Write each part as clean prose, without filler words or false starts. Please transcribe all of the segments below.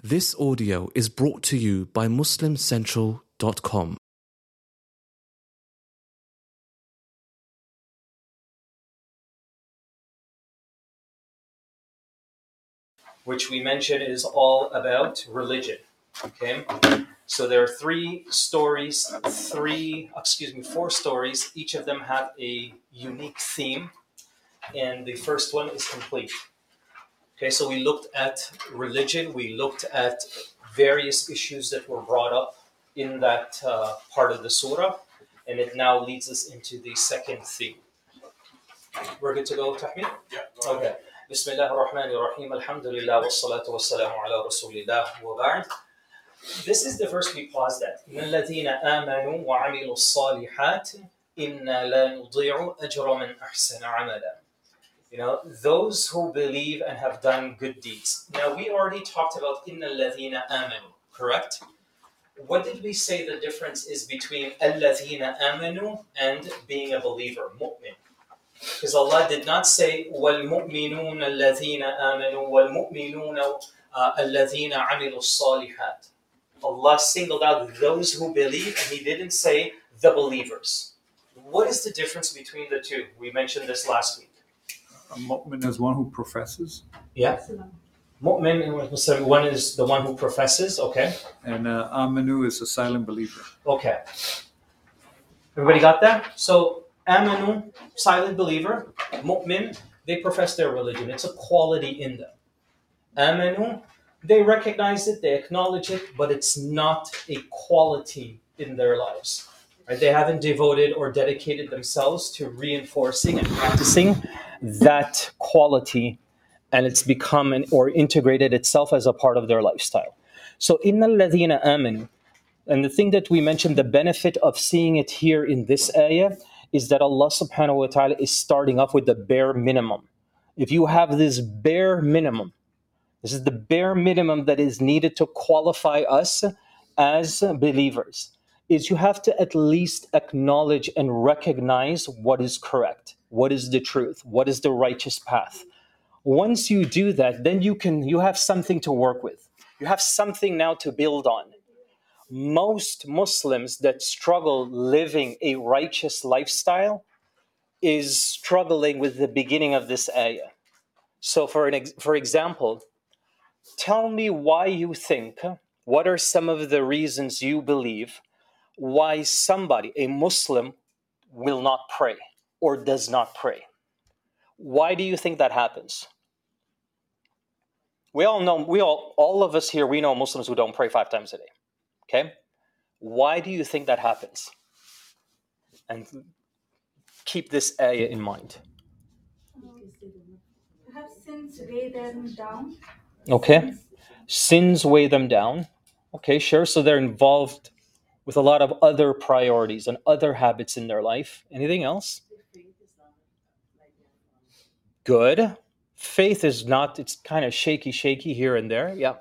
This audio is brought to you by MuslimCentral.com. Which we mentioned is all about religion. Okay, so there are four stories. Each of them have a unique theme, and the first one is complete. Okay, so we looked at religion, we looked at various issues that were brought up in that part of the surah, and it now leads us into the second theme. We're good to go, Tahmid? Yeah. Okay. Bismillah ar-Rahman ar-Rahim. Alhamdulillah wassalatu wassalamu ala rasulillah wa ba'd. This is the verse we paused at. إِنَّ الَّذِينَ آمَنُوا وَعَمِلُوا الصَّالِحَاتِ إِنَّا لَا نُضِيعُ أَجْرَ مَنْ أَحْسَنَ عَمَلًا. Those who believe and have done good deeds. Now, we already talked about إِنَّ الَّذِينَ آمَنُوا, correct? What did we say the difference is between الَّذِينَ آمَنُوا and being a believer, mu'min? Because Allah did not say وَالْمُؤْمِنُونَ الَّذِينَ آمَنُوا وَالْمُؤْمِنُونَ الَّذِينَ عَمِلُوا الصَّالِحَاتِ. Allah singled out those who believe, and He didn't say the believers. What is the difference between the two? We mentioned this last week. A mu'min is one who professes. Yeah. Mu'min, one is the one who professes, okay. And amanu is a silent believer. Okay. Everybody got that? So, amanu, silent believer. Mu'min, they profess their religion. It's a quality in them. Amanu, they recognize it, they acknowledge it, but it's not a quality in their lives. Right? They haven't devoted or dedicated themselves to reinforcing and practicing that quality, and it's become or integrated itself as a part of their lifestyle. So, إِنَّ الَّذِينَ آمَنُوا, and the thing that we mentioned, the benefit of seeing it here in this ayah, is that Allah subhanahu wa ta'ala is starting off with the bare minimum. If you have this bare minimum, this is the bare minimum that is needed to qualify us as believers, is you have to at least acknowledge and recognize what is correct, what is the truth, what is the righteous path. Once you do that, then you have something to work with. You have something now to build on. Most Muslims that struggle living a righteous lifestyle is struggling with the beginning of this ayah. So for example, tell me why you think, what are some of the reasons you believe why somebody, a Muslim, will not pray or does not pray? Why do you think that happens? We all know, all of us here, we know Muslims who don't pray 5 times a day. Okay? Why do you think that happens? And keep this ayah in mind. Perhaps sins weigh them down. Okay. Sins weigh them down. Okay, sure. So they're involved with a lot of other priorities and other habits in their life. Anything else? Good. Faith is not, it's kind of shaky here and there. Yeah.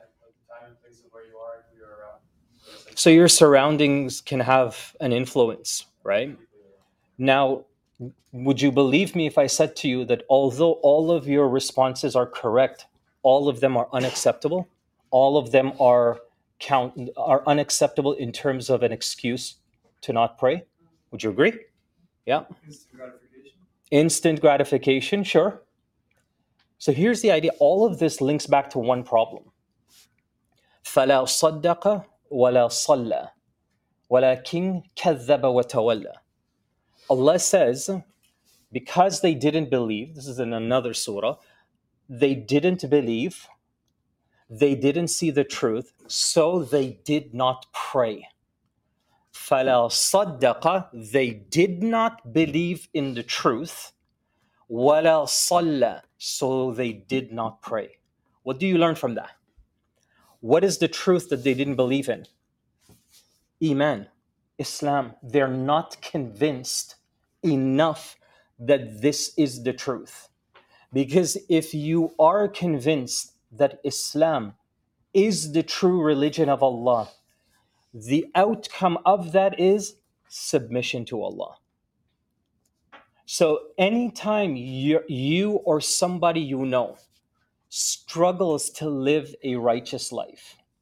So your surroundings can have an influence, right? Now, would you believe me if I said to you that although all of your responses are correct, all of them are unacceptable? All of them are unacceptable in terms of an excuse to not pray? Would you agree? Yeah. Instant gratification, sure. So here's the idea. All of this links back to one problem. فَلَا صَدَّقَ وَلَا صَلَّى وَلَكِنْ كَذَّبَ وَتَوَلَّى. Allah says, because they didn't believe, this is in another surah, they didn't believe, they didn't see the truth, so they did not pray. فَلَا صَدَّقَ, they did not believe in the truth, وَلَا صَلَّى, so they did not pray. What do you learn from that? What is the truth that they didn't believe in? Iman, Islam. They're not convinced enough that this is the truth. Because if you are convinced that Islam is the true religion of Allah, the outcome of that is submission to Allah. So anytime you or somebody you know struggles to live a righteous life,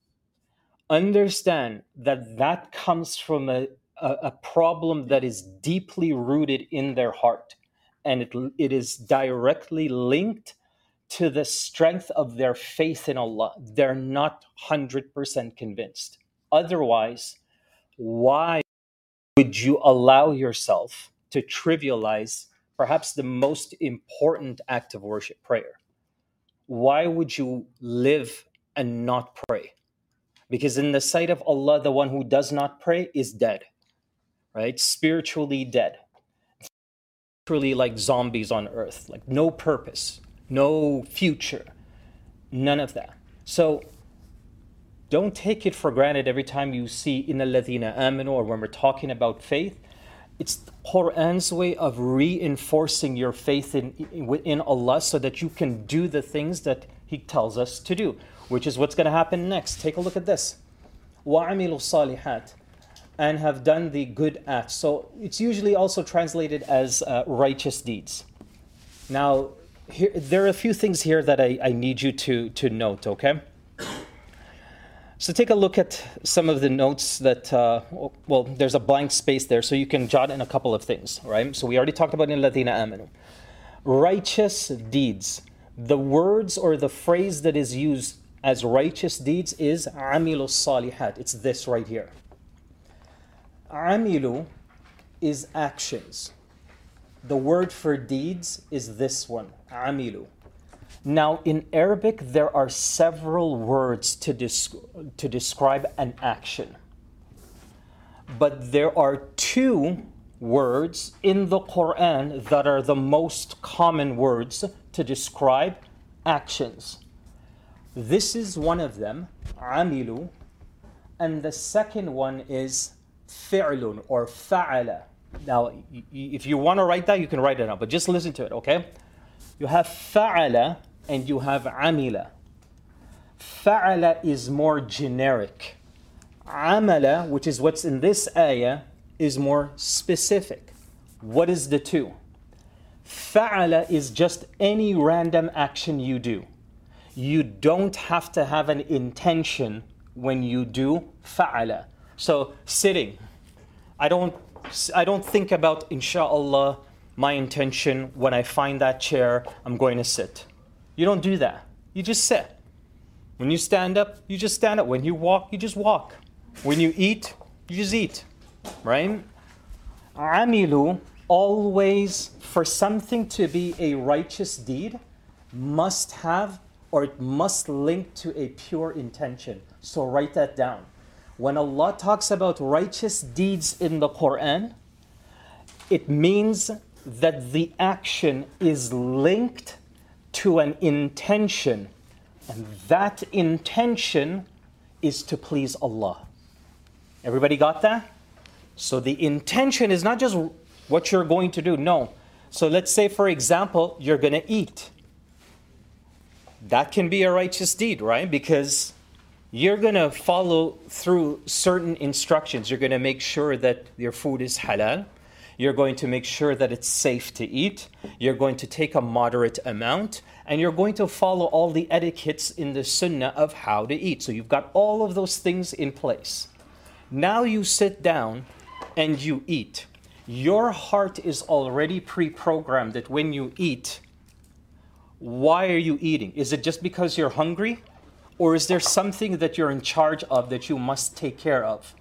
understand that that comes from a problem that is deeply rooted in their heart. And it is directly linked to the strength of their faith in Allah. They're not 100% convinced. Otherwise, why would you allow yourself to trivialize perhaps the most important act of worship, prayer? Why would you live and not pray? Because in the sight of Allah, the one who does not pray is dead, right? Spiritually dead. Literally like zombies on earth, like no purpose, no future, none of that. So don't take it for granted every time you see Inna Alladhina Amanu, or when we're talking about faith. It's the Quran's way of reinforcing your faith in Allah so that you can do the things that He tells us to do, which is what's going to happen next. Take a look at this. وَعَمِلُوا الصَّالِحَاتِ, and have done the good acts. So it's usually also translated as righteous deeds. Now, there are a few things here that I need you to note, okay? So take a look at some of the notes that, there's a blank space there, so you can jot in a couple of things, right? So we already talked about in Ladina Amanu. Righteous deeds. The words or the phrase that is used as righteous deeds is Amilu Salihat. It's this right here. Amilu is actions. The word for deeds is this one, Amilu. Now, in Arabic, there are several words to describe an action. But there are two words in the Quran that are the most common words to describe actions. This is one of them, amilu, and the second one is fi'lun or fa'ala. Now, if you want to write that, you can write it down, but just listen to it, okay? You have fa'ala and you have amila. Fa'ala is more generic. Amala, which is what's in this ayah, is more specific. What is the two? Fa'ala is just any random action you do. You don't have to have an intention when you do fa'ala. So sitting, I don't think about, inshallah, my intention when I find that chair, I'm going to sit. You don't do that. You just sit. When you stand up, you just stand up. When you walk, you just walk. When you eat, you just eat. Right? Amilu, always, for something to be a righteous deed, must have, or it must link to a pure intention. So write that down. When Allah talks about righteous deeds in the Quran, it means that the action is linked to an intention, and that intention is to please Allah. Everybody got that? So the intention is not just what you're going to do, no. So let's say, for example, you're going to eat. That can be a righteous deed, right? Because you're going to follow through certain instructions. You're going to make sure that your food is halal. You're going to make sure that it's safe to eat. You're going to take a moderate amount. And you're going to follow all the etiquettes in the sunnah of how to eat. So you've got all of those things in place. Now you sit down and you eat. Your heart is already pre-programmed that when you eat, why are you eating? Is it just because you're hungry? Or is there something that you're in charge of that you must take care of?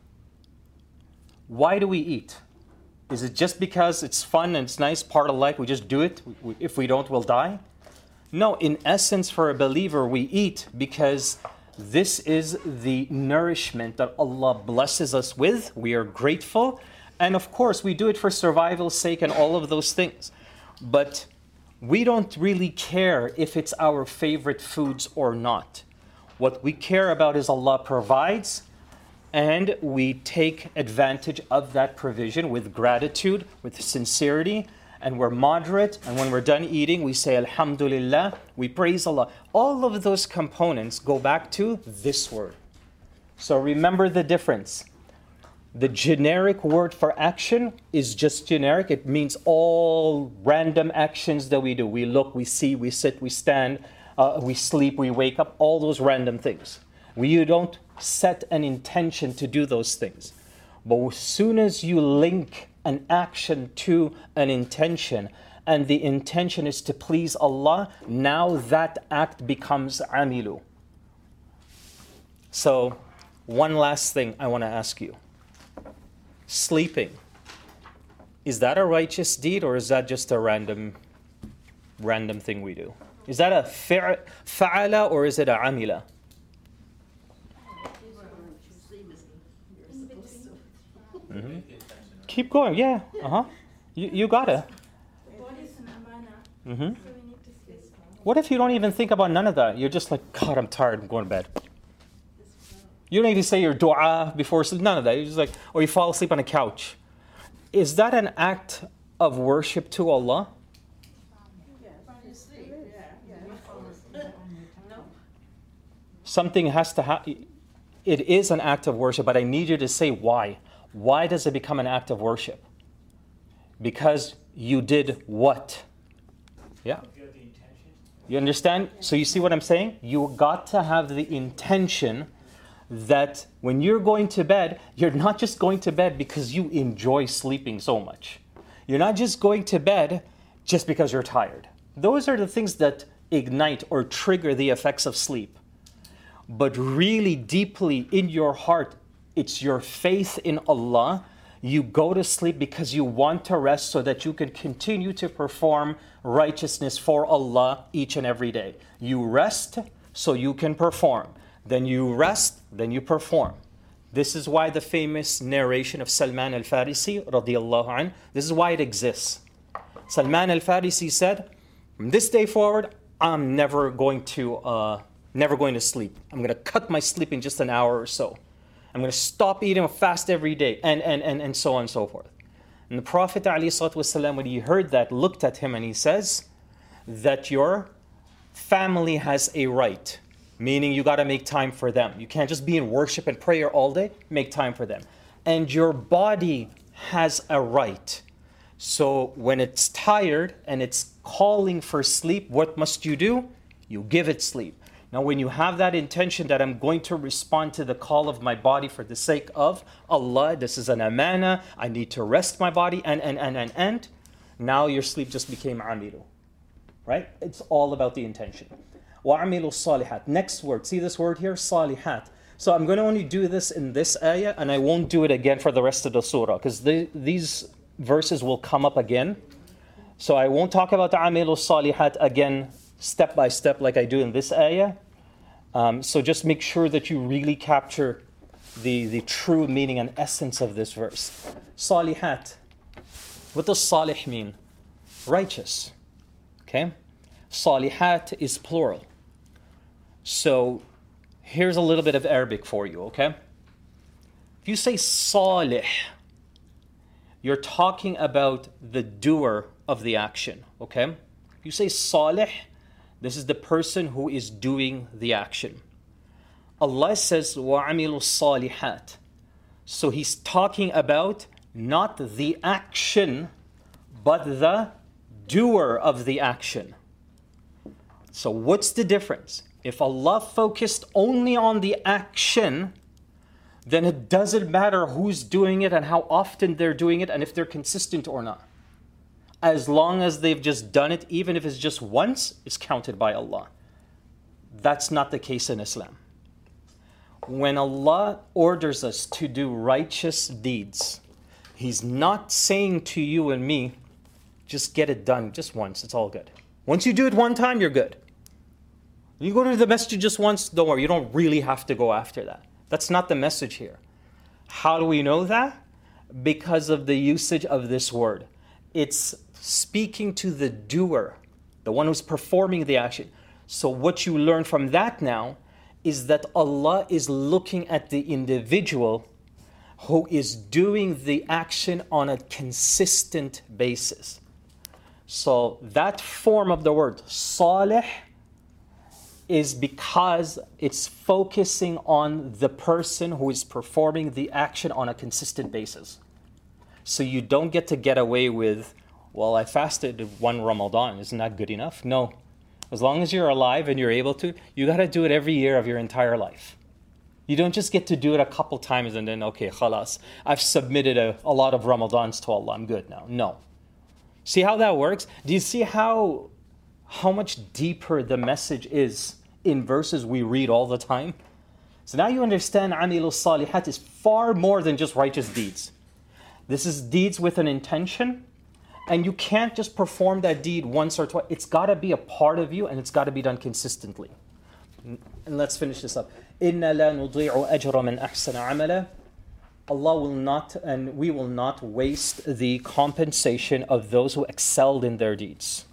Why do we eat? Is it just because it's fun and it's nice, part of life, we just do it? If we don't, we'll die? No, in essence, for a believer, we eat because this is the nourishment that Allah blesses us with. We are grateful. And of course, we do it for survival's sake and all of those things. But we don't really care if it's our favorite foods or not. What we care about is Allah provides, and we take advantage of that provision with gratitude, with sincerity, and we're moderate. And when we're done eating, we say Alhamdulillah, we praise Allah. All of those components go back to this word. So remember the difference. The generic word for action is just generic. It means all random actions that we do. We look, we see, we sit, we stand, we sleep, we wake up, all those random things. You don't set an intention to do those things. But as soon as you link an action to an intention, and the intention is to please Allah, now that act becomes amilu. So, one last thing I want to ask you. Sleeping. Is that a righteous deed, or is that just a random thing we do? Is that a fa'ala or is it a amila? Mm-hmm. Keep going, yeah. You gotta. Mm-hmm. What if you don't even think about none of that? You're just like, God, I'm tired, I'm going to bed. You don't even say your dua before sleep, none of that. You're just like, or you fall asleep on a couch. Is that an act of worship to Allah? Something has to happen. It is an act of worship, but I need you to say why. Why does it become an act of worship? Because you did what? Yeah. You understand? So you see what I'm saying? You got to have the intention that when you're going to bed, you're not just going to bed because you enjoy sleeping so much. You're not just going to bed just because you're tired. Those are the things that ignite or trigger the effects of sleep. But really deeply in your heart, it's your faith in Allah. You go to sleep because you want to rest so that you can continue to perform righteousness for Allah each and every day. You rest so you can perform. Then you rest, then you perform. This is why the famous narration of Salman al-Farisi radiyallahu anh, this is why it exists. Salman al-Farisi said, from this day forward, I'm never going to sleep. I'm going to cut my sleep in just an hour or so. I'm going to stop eating, fast every day, and so on and so forth. And the Prophet ﷺ, when he heard that, looked at him and he says that your family has a right, meaning you got to make time for them. You can't just be in worship and prayer all day, make time for them. And your body has a right. So when it's tired and it's calling for sleep, what must you do? You give it sleep. Now, when you have that intention that I'm going to respond to the call of my body for the sake of Allah, this is an amana, I need to rest my body, and now your sleep just became amilu. Right? It's all about the intention. وَعَمِلُوا الصَّالِحَاتِ. Next word. See this word here? Salihat. So I'm going to only do this in this ayah, and I won't do it again for the rest of the surah, because these verses will come up again. So I won't talk about عَمِلُوا الصَّالِحَاتِ again step by step like I do in this ayah. So just make sure that you really capture the true meaning and essence of this verse. Salihat. What does salih mean? Righteous. Okay? Salihat is plural. So here's a little bit of Arabic for you, okay? If you say salih, you're talking about the doer of the action, okay? If you say salih, this is the person who is doing the action. Allah says, وَعَمِلُوا الصَّالِحَاتِ. So He's talking about not the action, but the doer of the action. So what's the difference? If Allah focused only on the action, then it doesn't matter who's doing it and how often they're doing it and if they're consistent or not. As long as they've just done it, even if it's just once, it's counted by Allah. That's not the case in Islam. When Allah orders us to do righteous deeds, He's not saying to you and me, just get it done just once, it's all good. Once you do it one time, you're good. You go to the masjid just once, don't worry, you don't really have to go after that. That's not the message here. How do we know that? Because of the usage of this word. It's speaking to the doer, the one who's performing the action. So what you learn from that now is that Allah is looking at the individual who is doing the action on a consistent basis. So that form of the word, salih, is because it's focusing on the person who is performing the action on a consistent basis. So you don't get away with, well, I fasted one Ramadan, isn't that good enough? No. As long as you're alive and you're able to, you got to do it every year of your entire life. You don't just get to do it a couple times and then, okay, khalas, I've submitted a lot of Ramadans to Allah, I'm good now. No. See how that works? Do you see how much deeper the message is in verses we read all the time? So now you understand Amilu Salihat is far more than just righteous deeds. This is deeds with an intention, and you can't just perform that deed once or twice. It's got to be a part of you, and it's got to be done consistently. And let's finish this up. إِنَّا لَا نُضِيعُ أَجْرَ مَنْ أَحْسَنَ عَمَلًا. Allah will not, and we will not waste the compensation of those who excelled in their deeds.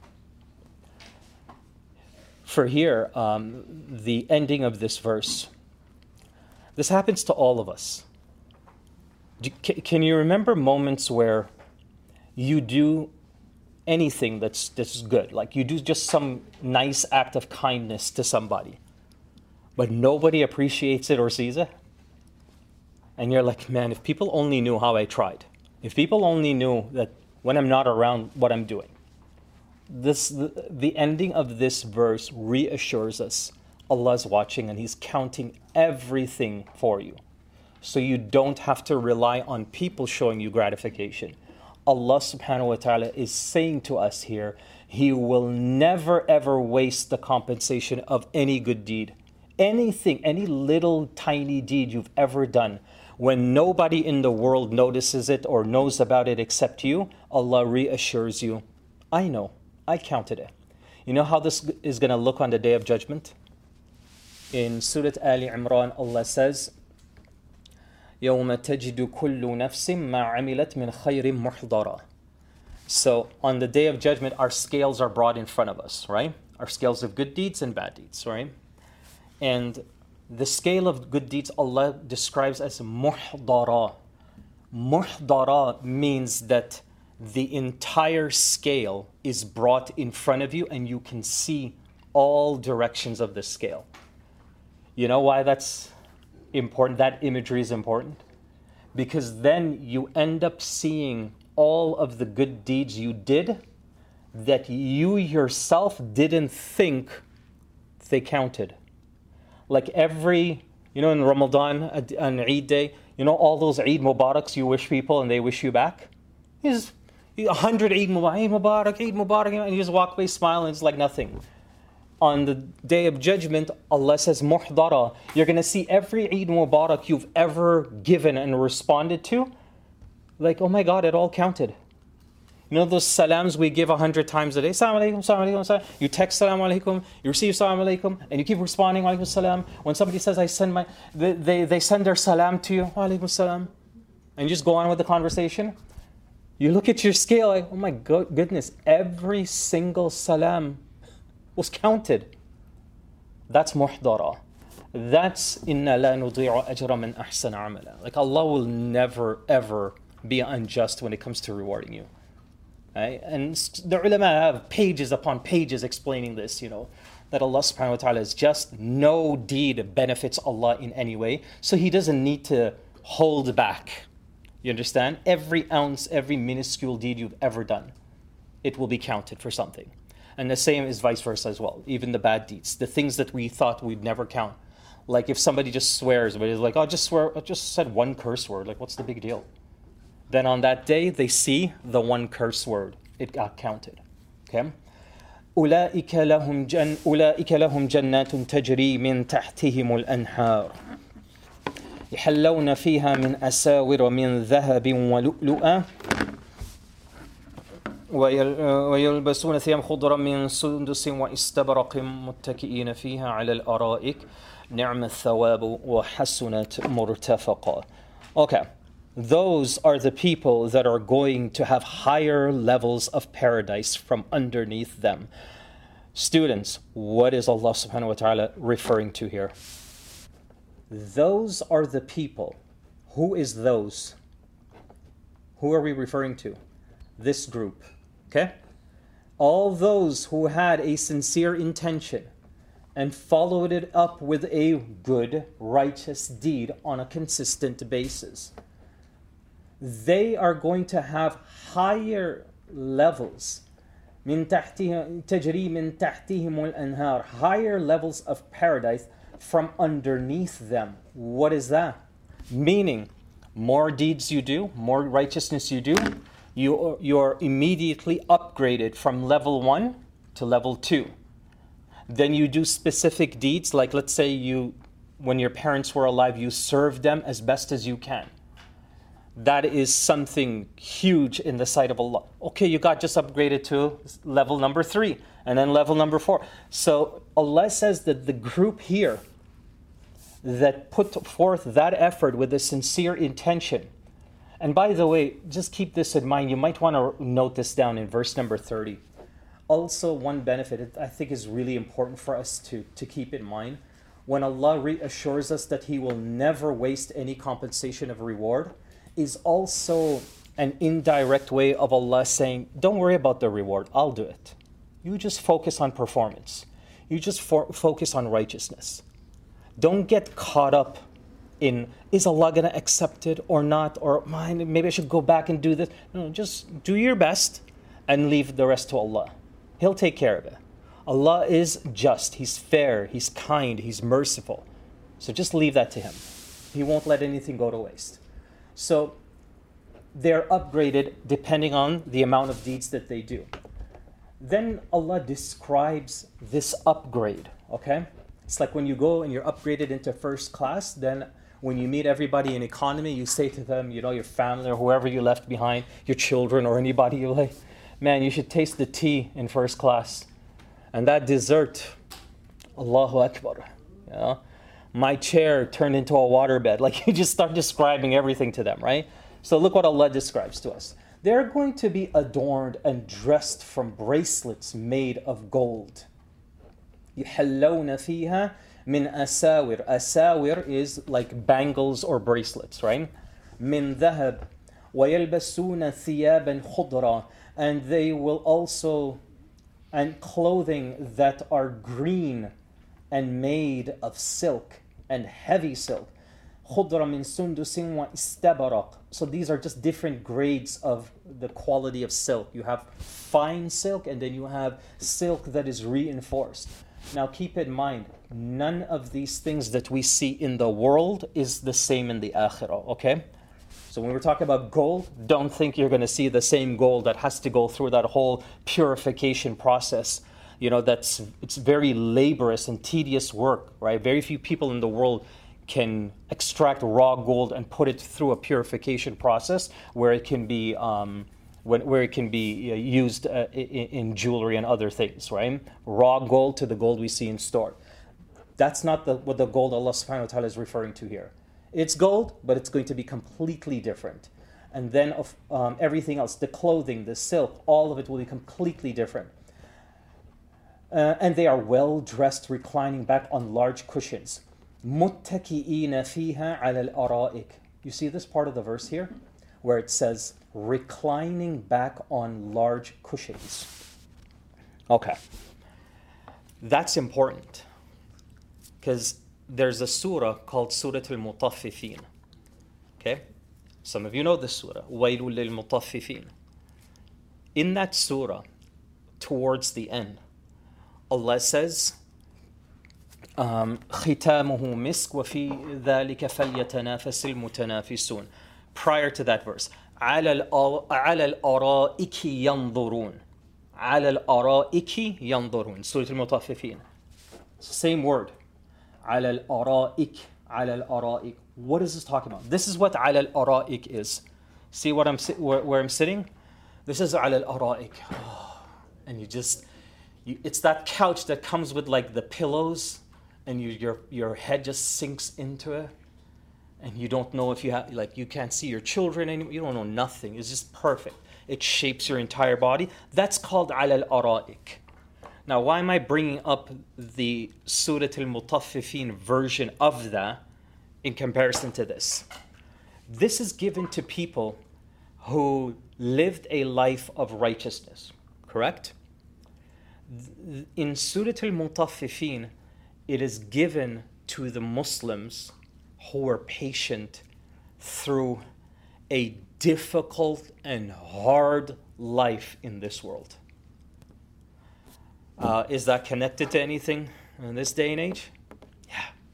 For here, the ending of this verse, this happens to all of us. Can you remember moments where you do anything that's good? Like you do just some nice act of kindness to somebody, but nobody appreciates it or sees it? And you're like, man, if people only knew how I tried. If people only knew that when I'm not around what I'm doing. The ending of this verse reassures us Allah's watching and He's counting everything for you. So you don't have to rely on people showing you gratification. Allah subhanahu wa ta'ala is saying to us here, He will never ever waste the compensation of any good deed. Anything, any little tiny deed you've ever done, when nobody in the world notices it or knows about it except you, Allah reassures you, I know, I counted it. You know how this is going to look on the Day of Judgment? In Surah Ali Imran, Allah says, يَوْمَ تَجِدُ كُلُّ نَفْسٍ مَا عَمِلَتْ مِنْ خَيْرٍ مُحْضَرًا. So on the Day of Judgment, our scales are brought in front of us, right? Our scales of good deeds and bad deeds, right? And the scale of good deeds Allah describes as muhdara. Muhdara means that the entire scale is brought in front of you and you can see all directions of the scale. You know why that's important? That imagery is important? Because then you end up seeing all of the good deeds you did that you yourself didn't think they counted. Like in Ramadan, on Eid day, all those Eid Mubaraks you wish people and they wish you back? 100 Eid Mubarak, Eid Mubarak, and you just walk away smiling, it's like nothing. On the Day of Judgment, Allah says, Muhdara, you're going to see every Eid Mubarak you've ever given and responded to, like, oh my God, it all counted. You know those salams we give 100 times a day? Assalamu alaikum, assalamu alaikum, assalamu. You text assalamu alaikum, you receive assalamu alaikum, and you keep responding alaikum salam. When somebody says, they send their salam to you, alaikum salam, and you just go on with the conversation. You look at your scale like, oh my goodness, every single salam was counted. That's muhdara. That's inna la nudi'u ajra man ahsana amala. Like Allah will never ever be unjust when it comes to rewarding you. Right? And the ulama have pages upon pages explaining this, that Allah subhanahu wa ta'ala is just. No deed benefits Allah in any way. So He doesn't need to hold back. You understand? Every ounce, every minuscule deed you've ever done, it will be counted for something. And the same is vice versa as well. Even the bad deeds, the things that we thought we'd never count. Like if somebody just swears, but it's like, I just said one curse word. Like, what's the big deal? Then on that day, they see the one curse word. It got counted. Okay? أولئك لهم جنات تجري من تحتهم الأنهار يحلون فيها من أساور من ذهب ولؤلؤا ويلبسون ثياب خضرا من سندس واستبرق متكئين فيها على الأرائك نعم الثواب وحسنت مرتفقا. Okay, those are the people that are going to have higher levels of paradise from underneath them. Students, what is Allah subhanahu wa ta'ala referring to here? Those are the people. Who is those? Who are we referring to? This group. Okay? All those who had a sincere intention and followed it up with a good, righteous deed on a consistent basis. They are going to have higher levels. تجري من تحتهم الأنهار, higher levels of paradise from underneath them. What is that? Meaning, more deeds you do, more righteousness you do, you're immediately upgraded from level 1 to level 2. Then you do specific deeds, like let's say when your parents were alive, you served them as best as you can. That is something huge in the sight of Allah. Okay, you got just upgraded to level number 3 and then level number 4. So Allah says that the group here that put forth that effort with a sincere intention. And by the way, just keep this in mind. You might want to note this down in verse number 30. Also, one benefit I think is really important for us to keep in mind. When Allah reassures us that He will never waste any compensation of reward, is also an indirect way of Allah saying, don't worry about the reward, I'll do it. You just focus on performance. You just focus on righteousness. Don't get caught up in, is Allah going to accept it or not? Or maybe I should go back and do this. No, just do your best and leave the rest to Allah. He'll take care of it. Allah is just. He's fair. He's kind. He's merciful. So just leave that to Him. He won't let anything go to waste. So they're upgraded depending on the amount of deeds that they do. Then Allah describes this upgrade, okay? It's like when you go and you're upgraded into first class, then when you meet everybody in economy, you say to them, your family or whoever you left behind, your children or anybody, you're like, man, you should taste the tea in first class. And that dessert, Allahu Akbar, my chair turned into a waterbed. Like you just start describing everything to them, right? So look what Allah describes to us. They're going to be adorned and dressed from bracelets made of gold. يحلون فيها من أساور. Asawir is like bangles or bracelets, right? من ذهب ويلبسون ثيابا خضرا. And they will also, and clothing that are green and made of silk and heavy silk. خضرا من سندس واستبرق. So these are just different grades of the quality of silk. You have fine silk and then you have silk that is reinforced. Now keep in mind, none of these things that we see in the world is the same in the akhirah, okay? So when we're talking about gold, don't think you're going to see the same gold that has to go through that whole purification process. It's very laborious and tedious work, right? Very few people in the world can extract raw gold and put it through a purification process where it can be used in jewelry and other things, right? Raw gold to the gold we see in store. That's not what the gold Allah subhanahu wa ta'ala is referring to here. It's gold, but it's going to be completely different. And then everything else, the clothing, the silk, all of it will be completely different. And they are well dressed, reclining back on large cushions. مُتَّكِئِينَ فِيهَا عَلَى الْأَرَائِكِ. You see this part of the verse here? Where it says, reclining back on large cushions. Okay. That's important. Because there's a surah called Surah Al-Mutaffifin. Okay? Some of you know this surah. وَيْلٌ لِلْمُطَفِّفِينَ. In that surah, towards the end, Allah says, ختامه مسك وفي ذلك فليتنافس المتنافسون. Prior to that verse, على الأرائك ينظرون. على الأرائك ينظرون. Surah Al-Mutaffifin. Same word. على الأرائك. على الأرائك. What is this talking about? This is what على الأرائك is. See what where I'm sitting? This is على الأرائك. And it's that couch that comes with like the pillows, and your head just sinks into it, and you don't know if you can't see your children anymore. You don't know nothing. It's just perfect. It shapes your entire body. That's called على الأرائك. Now, why am I bringing up the Surah Al-Mutaffifin version of that in comparison to this? This is given to people who lived a life of righteousness, correct? In Surah Al-Mutaffifin, it is given to the Muslims who were patient through a difficult and hard life in this world. Is that connected to anything in this day and age? Yeah.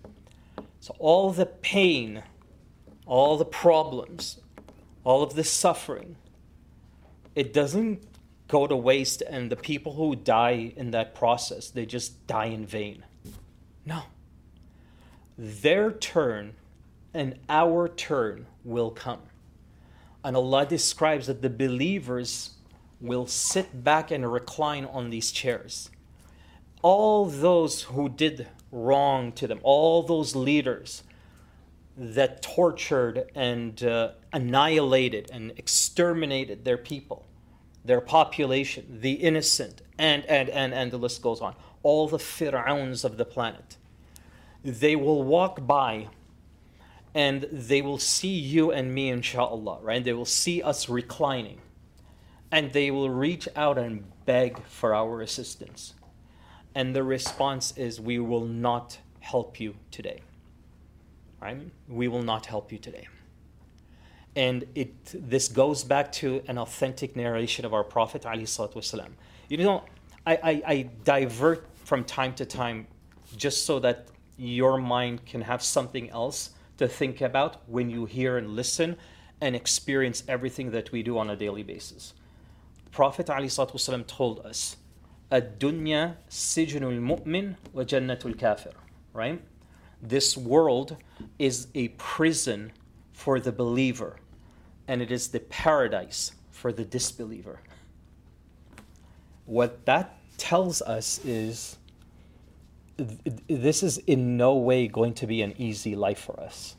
So all the pain, all the problems, all of the suffering, it doesn't go to waste, and the people who die in that process, they just die in vain. No. Their turn and our turn will come. And Allah describes that the believers will sit back and recline on these chairs. All those who did wrong to them, all those leaders that tortured and annihilated and exterminated their people, their population, the innocent, and the list goes on. All the Fir'auns of the planet. They will walk by and they will see you and me, inshallah, right? They will see us reclining. And they will reach out and beg for our assistance. And the response is, we will not help you today. Right? We will not help you today. And this goes back to an authentic narration of our Prophet ﷺ. You know, I divert from time to time just so that your mind can have something else to think about when you hear and listen and experience everything that we do on a daily basis. Prophet ﷺ told us, "Ad-dunya sijnul mu'min wa jannatul kafir." Right? This world is a prison for the believer, and it is the paradise for the disbeliever. What that tells us is this is in no way going to be an easy life for us.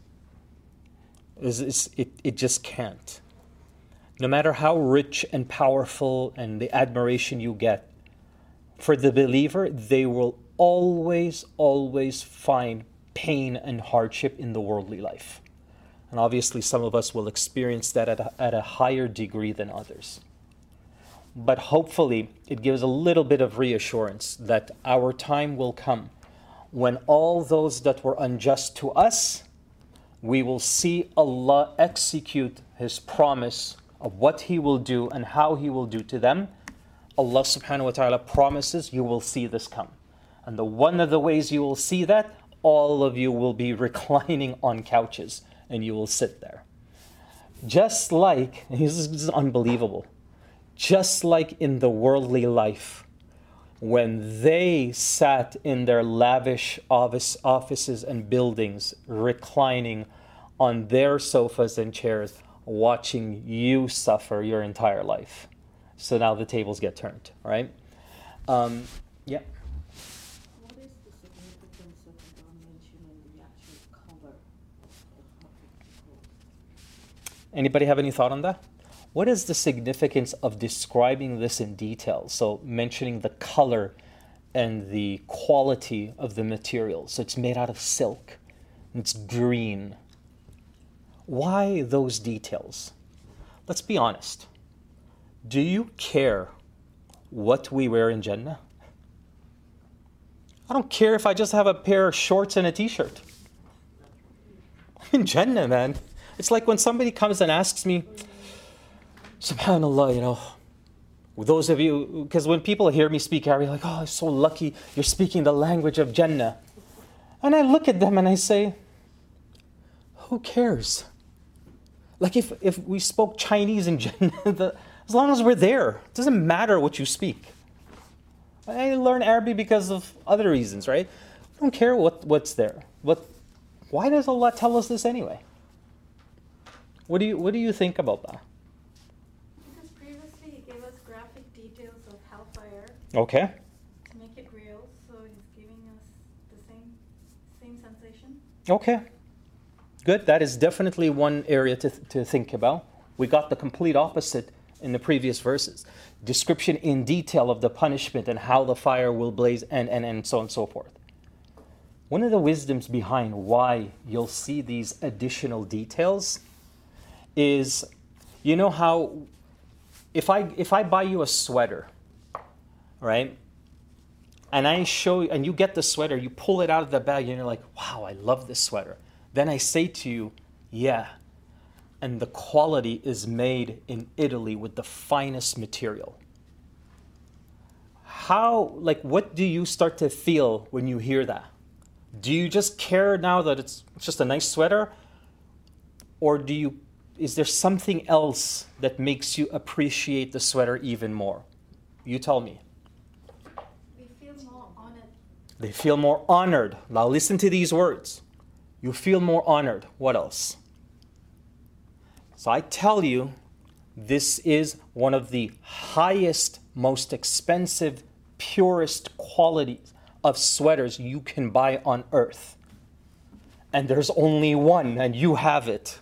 It just can't. No matter how rich and powerful and the admiration you get, for the believer, they will always find pain and hardship in the worldly life. And obviously some of us will experience that at a higher degree than others. But hopefully it gives a little bit of reassurance that our time will come when all those that were unjust to us, we will see Allah execute His promise of what He will do and how He will do to them. Allah subhanahu wa ta'ala promises you will see this come. And one of the ways you will see that, all of you will be reclining on couches and you will sit there. Just like, this is unbelievable, just like in the worldly life, when they sat in their lavish offices and buildings, reclining on their sofas and chairs, watching you suffer your entire life. So now the tables get turned, right? Yeah. What is the significance of God mentioning the actual color of the clothes? Anybody have any thought on that? What is the significance of describing this in detail? So mentioning the color and the quality of the material. So it's made out of silk. It's green. Why those details? Let's be honest. Do you care what we wear in Jannah? I don't care if I just have a pair of shorts and a t-shirt. I'm in Jannah, man. It's like when somebody comes and asks me, SubhanAllah, you know, those of you, because when people hear me speak Arabic, like, oh, I'm so lucky you're speaking the language of Jannah. And I look at them and I say, who cares? Like if we spoke Chinese in Jannah, as long as we're there, it doesn't matter what you speak. I learn Arabic because of other reasons, right? I don't care what's there. Why does Allah tell us this anyway? What do you think about that? Because previously He gave us graphic details of hellfire Okay. to make it real, so He's giving us the same sensation. Okay. Good. That is definitely one area to think about. We got the complete opposite in the previous verses. Description in detail of the punishment and how the fire will blaze and so on and so forth. One of the wisdoms behind why you'll see these additional details is, you know how if I buy you a sweater, right? And I show you, and you get the sweater, you pull it out of the bag and you're like, wow, I love this sweater. Then I say to you, yeah, and the quality is made in Italy with the finest material. What do you start to feel when you hear that? Do you just care now that it's just a nice sweater? Or is there something else that makes you appreciate the sweater even more? You tell me. We feel more honored. They feel more honored. Now listen to these words. You feel more honored. What else? So I tell you, this is one of the highest, most expensive, purest qualities of sweaters you can buy on earth. And there's only one, and you have it.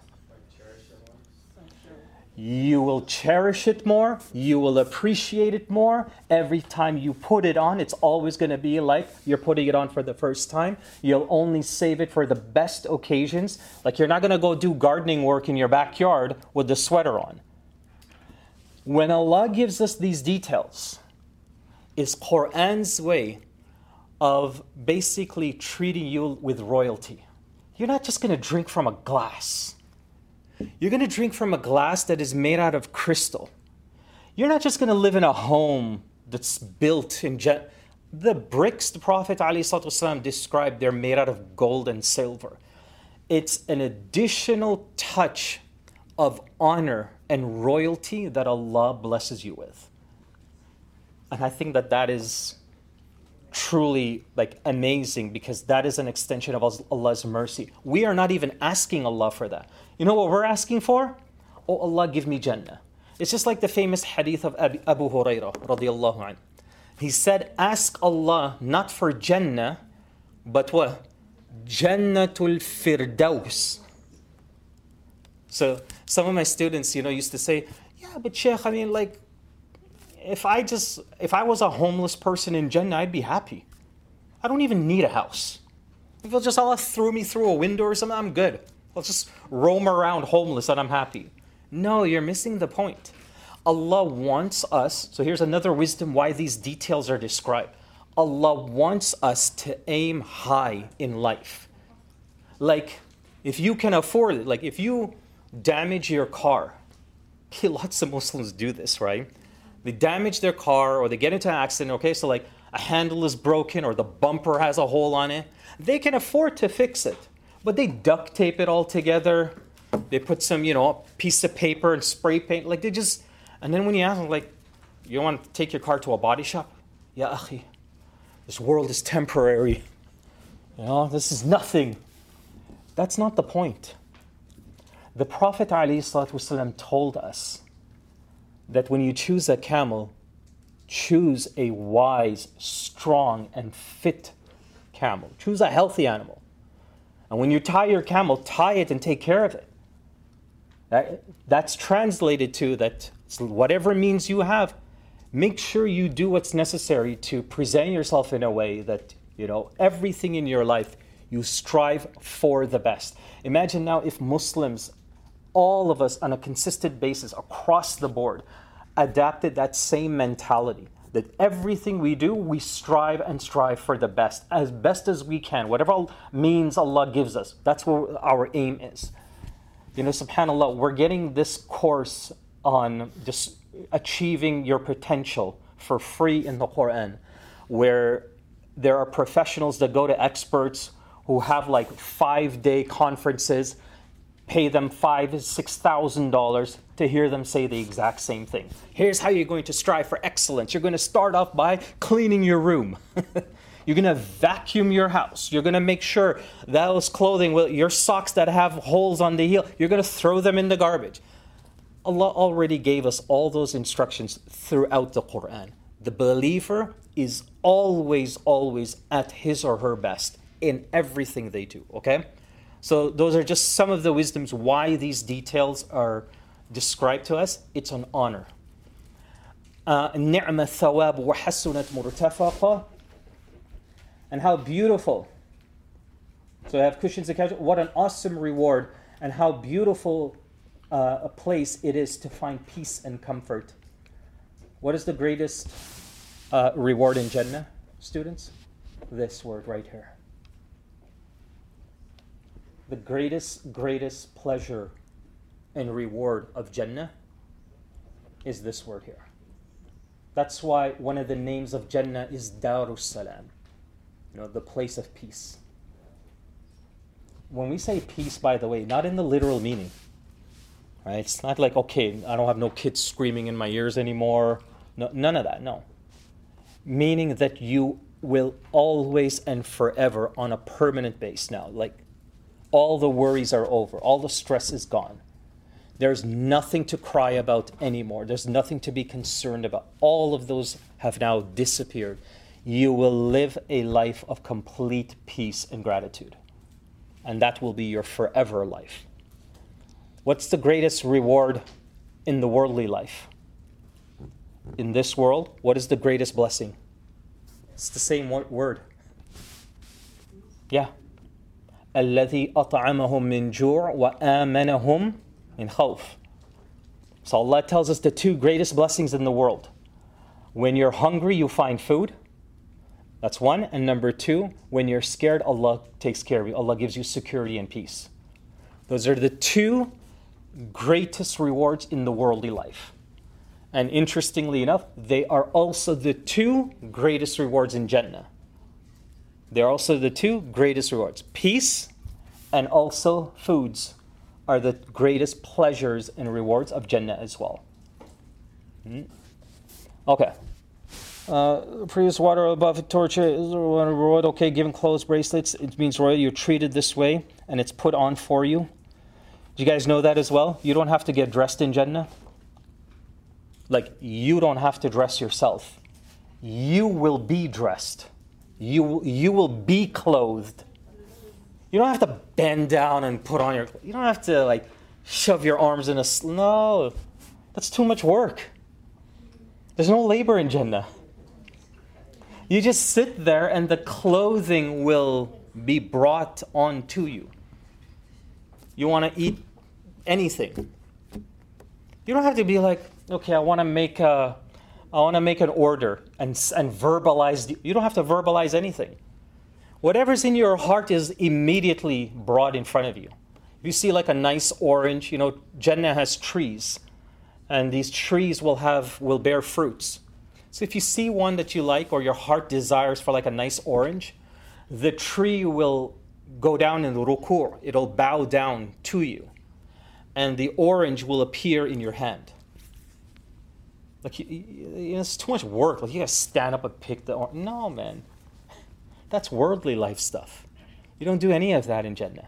You will cherish it more. You will appreciate it more. Every time you put it on, it's always going to be like you're putting it on for the first time. You'll only save it for the best occasions. Like you're not going to go do gardening work in your backyard with the sweater on. When Allah gives us these details, it's Qur'an's way of basically treating you with royalty. You're not just going to drink from a glass. You're going to drink from a glass that is made out of crystal. You're not just going to live in a home that's built in the bricks the Prophet ﷺ described, they're made out of gold and silver. It's an additional touch of honor and royalty that Allah blesses you with. And I think that is truly like amazing, because that is an extension of Allah's mercy. We are not even asking Allah for that. You know what we're asking for? Oh Allah, give me Jannah. It's just like the famous hadith of Abu Hurairah radiyallahu anhu. He said, ask Allah not for Jannah, but what? Jannatul Firdaus. So some of my students, used to say, yeah, but Sheikh, I mean, like, if I was a homeless person in Jannah, I'd be happy. I don't even need a house. If Allah threw me through a window or something, I'm good. I'll just roam around homeless and I'm happy. No, you're missing the point. Allah wants us, so here's another wisdom why these details are described. Allah wants us to aim high in life. Like, if you can afford it, like if you damage your car, lots of Muslims do this, right? They damage their car or they get into an accident, okay, so like a handle is broken or the bumper has a hole on it. They can afford to fix it, but they duct tape it all together. They put some, piece of paper and spray paint, like and then when you ask them, like, you want to take your car to a body shop? Ya akhi, this world is temporary. This is nothing. That's not the point. The Prophet ﷺ told us that when you choose a camel, choose a wise, strong, and fit camel. Choose a healthy animal. And when you tie your camel, tie it and take care of it. That's translated to that whatever means you have, make sure you do what's necessary to present yourself in a way that, everything in your life, you strive for the best. Imagine now if Muslims, all of us on a consistent basis across the board, adapted that same mentality, that everything we do, we strive for the best as we can, whatever means Allah gives us. That's what our aim is. SubhanAllah, we're getting this course on just achieving your potential for free in the Quran, where there are professionals that go to experts who have like 5-day conferences, pay them $5,000-$6,000 to hear them say the exact same thing. Here's how you're going to strive for excellence. You're going to start off by cleaning your room. You're going to vacuum your house. You're going to make sure those clothing, your socks that have holes on the heel, you're going to throw them in the garbage. Allah already gave us all those instructions throughout the Quran. The believer is always at his or her best in everything they do, okay? So those are just some of the wisdoms why these details are described to us. It's an honor. نِعْمَ الثَّوَابُ وَحَسُنَتْ مُرْتَفَقًا. And how beautiful. So I have cushions and couches. What an awesome reward, and how beautiful a place it is to find peace and comfort. What is the greatest reward in Jannah, students? This word right here. The greatest pleasure and reward of Jannah is this word here. That's why one of the names of Jannah is Darus Salam, the place of peace. when we say peace, by the way, not in the literal meaning, right? It's not like, okay, I don't have no kids screaming in my ears anymore. No, none of that, no. Meaning that you will always and forever on a permanent base now. Like, all the worries are over. All the stress is gone. There's nothing to cry about anymore. There's nothing to be concerned about. All of those have now disappeared. You will live a life of complete peace and gratitude. And that will be your forever life. What's the greatest reward in the worldly life? In this world, what is the greatest blessing? It's the same word. Yeah. الَّذِي أَطْعَمَهُم مِّن جُوعٍ وَآمَنَهُم مِّن خَوْفٍ. So Allah tells us the two greatest blessings in the world. When you're hungry, you find food. That's one. And number two, when you're scared, Allah takes care of you. Allah gives you security and peace. Those are the two greatest rewards in the worldly life. And interestingly enough, they are also the two greatest rewards in Jannah. They're also the two greatest rewards. Peace and also foods are the greatest pleasures and rewards of Jannah as well. Okay. Previous water above torture is reward. Okay, given clothes, bracelets, it means royal. You're treated this way and it's put on for you. Do you guys know that as well? You don't have to get dressed in Jannah. Like, you don't have to dress yourself. You will be dressed. You will be clothed. You don't have to bend down and put on your... You don't have to, like, shove your arms in a... No, that's too much work. There's no labor in Jannah. You just sit there and the clothing will be brought on to you. You want to eat anything. You don't have to be like, okay, I want to make an order and verbalize. You don't have to verbalize anything. Whatever's in your heart is immediately brought in front of you. If you see like a nice orange, Jannah has trees, and these trees will bear fruits. So if you see one that you like or your heart desires for like a nice orange, the tree will go down in ruku'. It'll bow down to you, and the orange will appear in your hand. Like, it's too much work. Like, you gotta stand up and pick the orange. No, man. That's worldly life stuff. You don't do any of that in Jannah.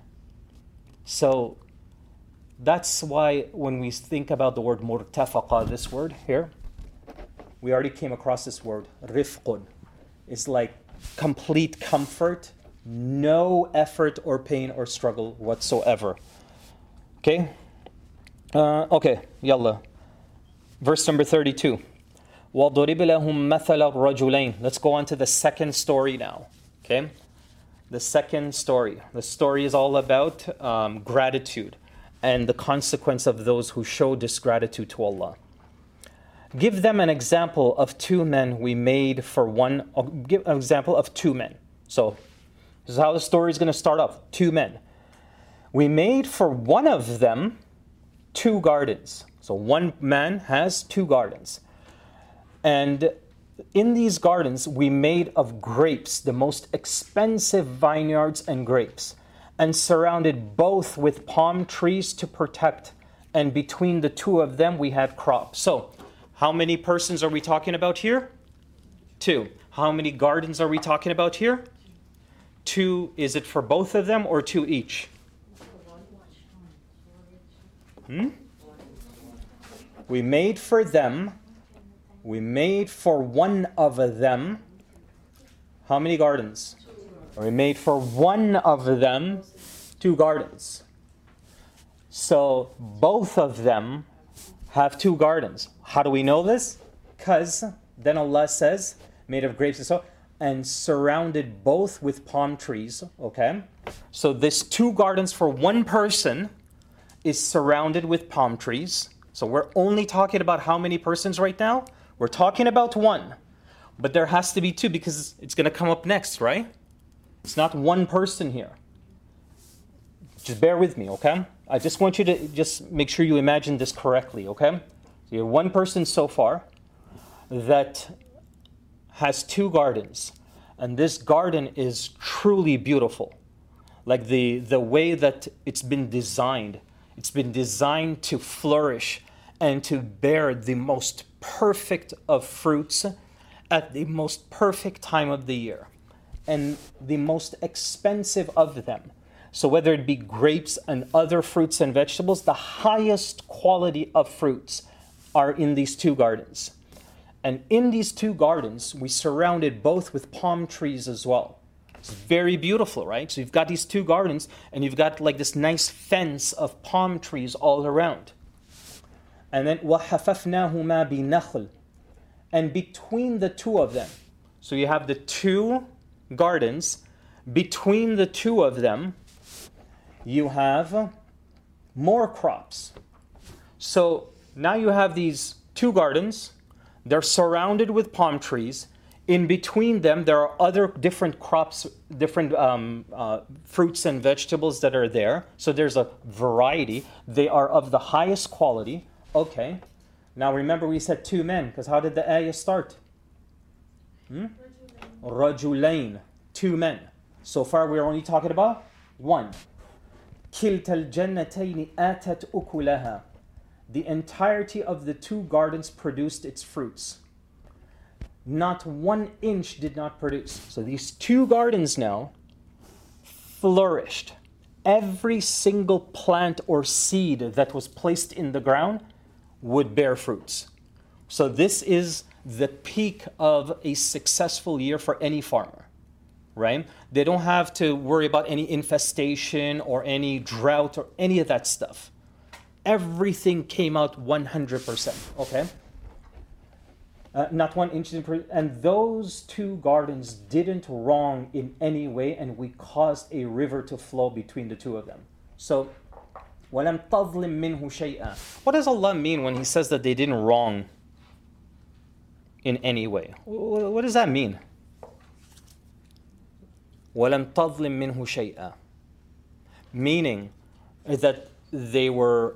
So that's why when we think about the word murtafaqa, this word here, we already came across this word, rifqun. It's like complete comfort, no effort or pain or struggle whatsoever. Okay? Okay, yalla. Verse number 32. وَضُرِبَ لَهُم مَثَلَ الرَّجُلَيْنِ. Let's go on to the second story now. Okay? The second story. The story is all about gratitude and the consequence of those who show disgratitude to Allah. Give them an example of two men we made for one. Give an example of two men. So, this is how the story is going to start off. Two men. We made for one of them 2 gardens. So one man has 2 gardens. And in these gardens, we made of grapes, the most expensive vineyards and grapes, and surrounded both with palm trees to protect. And between the 2 of them, we had crops. So, how many persons are we talking about here? 2. How many gardens are we talking about here? 2. Is it for both of them or 2 each? We made for one of them. How many gardens? We made for one of them 2 gardens. So both of them have 2 gardens. How do we know this? Because then Allah says, made of grapes and so, and surrounded both with palm trees. Okay? So this 2 gardens for one person is surrounded with palm trees. So we're only talking about how many persons right now? We're talking about 1. But there has to be 2 because it's going to come up next, right? It's not 1 person here. Just bear with me, okay? I just want you to just make sure you imagine this correctly, okay? So you're 1 person so far that has 2 gardens. And this garden is truly beautiful. Like the way that it's been designed. It's been designed to flourish and to bear the most perfect of fruits at the most perfect time of the year and the most expensive of them. So whether it be grapes and other fruits and vegetables, the highest quality of fruits are in these two gardens. And in these two gardens, we surrounded both with palm trees as well. It's very beautiful, right? So you've got these two gardens and you've got like this nice fence of palm trees all around. And then وَحَفَفْنَاهُمَا بِنَخْلٍ. And between the two of them, so you have the two gardens, between the two of them, you have more crops. So now you have these two gardens, they're surrounded with palm trees. In between them, there are other different crops, different fruits and vegetables that are there. So there's a variety. They are of the highest quality. Okay. Now remember we said two men, because how did the ayah start? Rajulain. Two men. So far we're only talking about one. كِلْتَا الْجَنَّتَيْنِ آتَتْ أُكُلَهَا. The entirety of the two gardens produced its fruits. Not 1 inch did not produce. So these two gardens now flourished. Every single plant or seed that was placed in the ground would bear fruits. So this is the peak of a successful year for any farmer, right? They don't have to worry about any infestation or any drought or any of that stuff. Everything came out 100%, okay? Not 1 inch, and those two gardens didn't wrong in any way, and we caused a river to flow between the two of them. So, وَلَمْ تَظْلِمْ مِنْهُ شَيْئًا. What does Allah mean when He says that they didn't wrong in any way? What does that mean? وَلَمْ تَظْلِمْ مِنْهُ شَيْئًا. Meaning that they were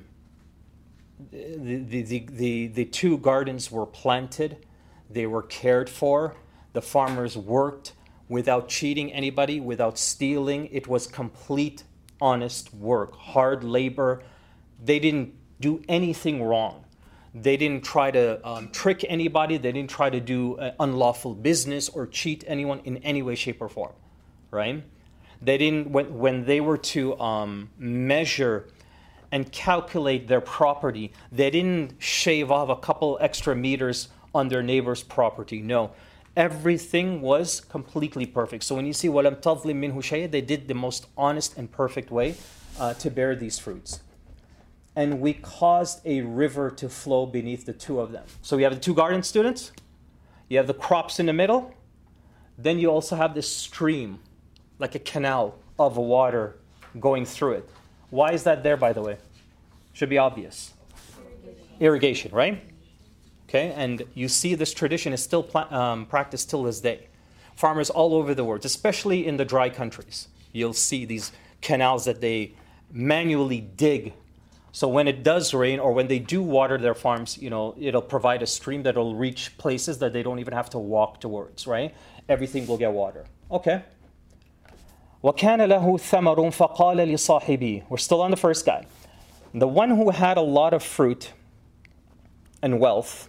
the two gardens were planted, they were cared for, the farmers worked without cheating anybody, without stealing. It was complete honest work, hard labor. They didn't do anything wrong. They didn't try to trick anybody. They didn't try to do unlawful business or cheat anyone in any way, shape, or form, right? They didn't, when they were to measure and calculate their property, they didn't shave off a couple extra meters on their neighbor's property. No, everything was completely perfect. So when you see وَلَمْ تَظْلِمْ مِنْهُ شَيْءٍ, they did the most honest and perfect way to bear these fruits. And we caused a river to flow beneath the two of them. So we have the two garden students, you have the crops in the middle, then you also have this stream, like a canal of water going through it. Why is that there, by the way? Should be obvious. Irrigation, right? Okay, and you see this tradition is still practiced till this day. Farmers all over the world, especially in the dry countries, you'll see these canals that they manually dig. So when it does rain or when they do water their farms, it'll provide a stream that will reach places that they don't even have to walk towards, right? Everything will get water. Okay. وَكَانَ لَهُ ثَمَرٌ فَقَالَ لِصَاحِبِهِ. We're still on the first guy. The one who had a lot of fruit and wealth,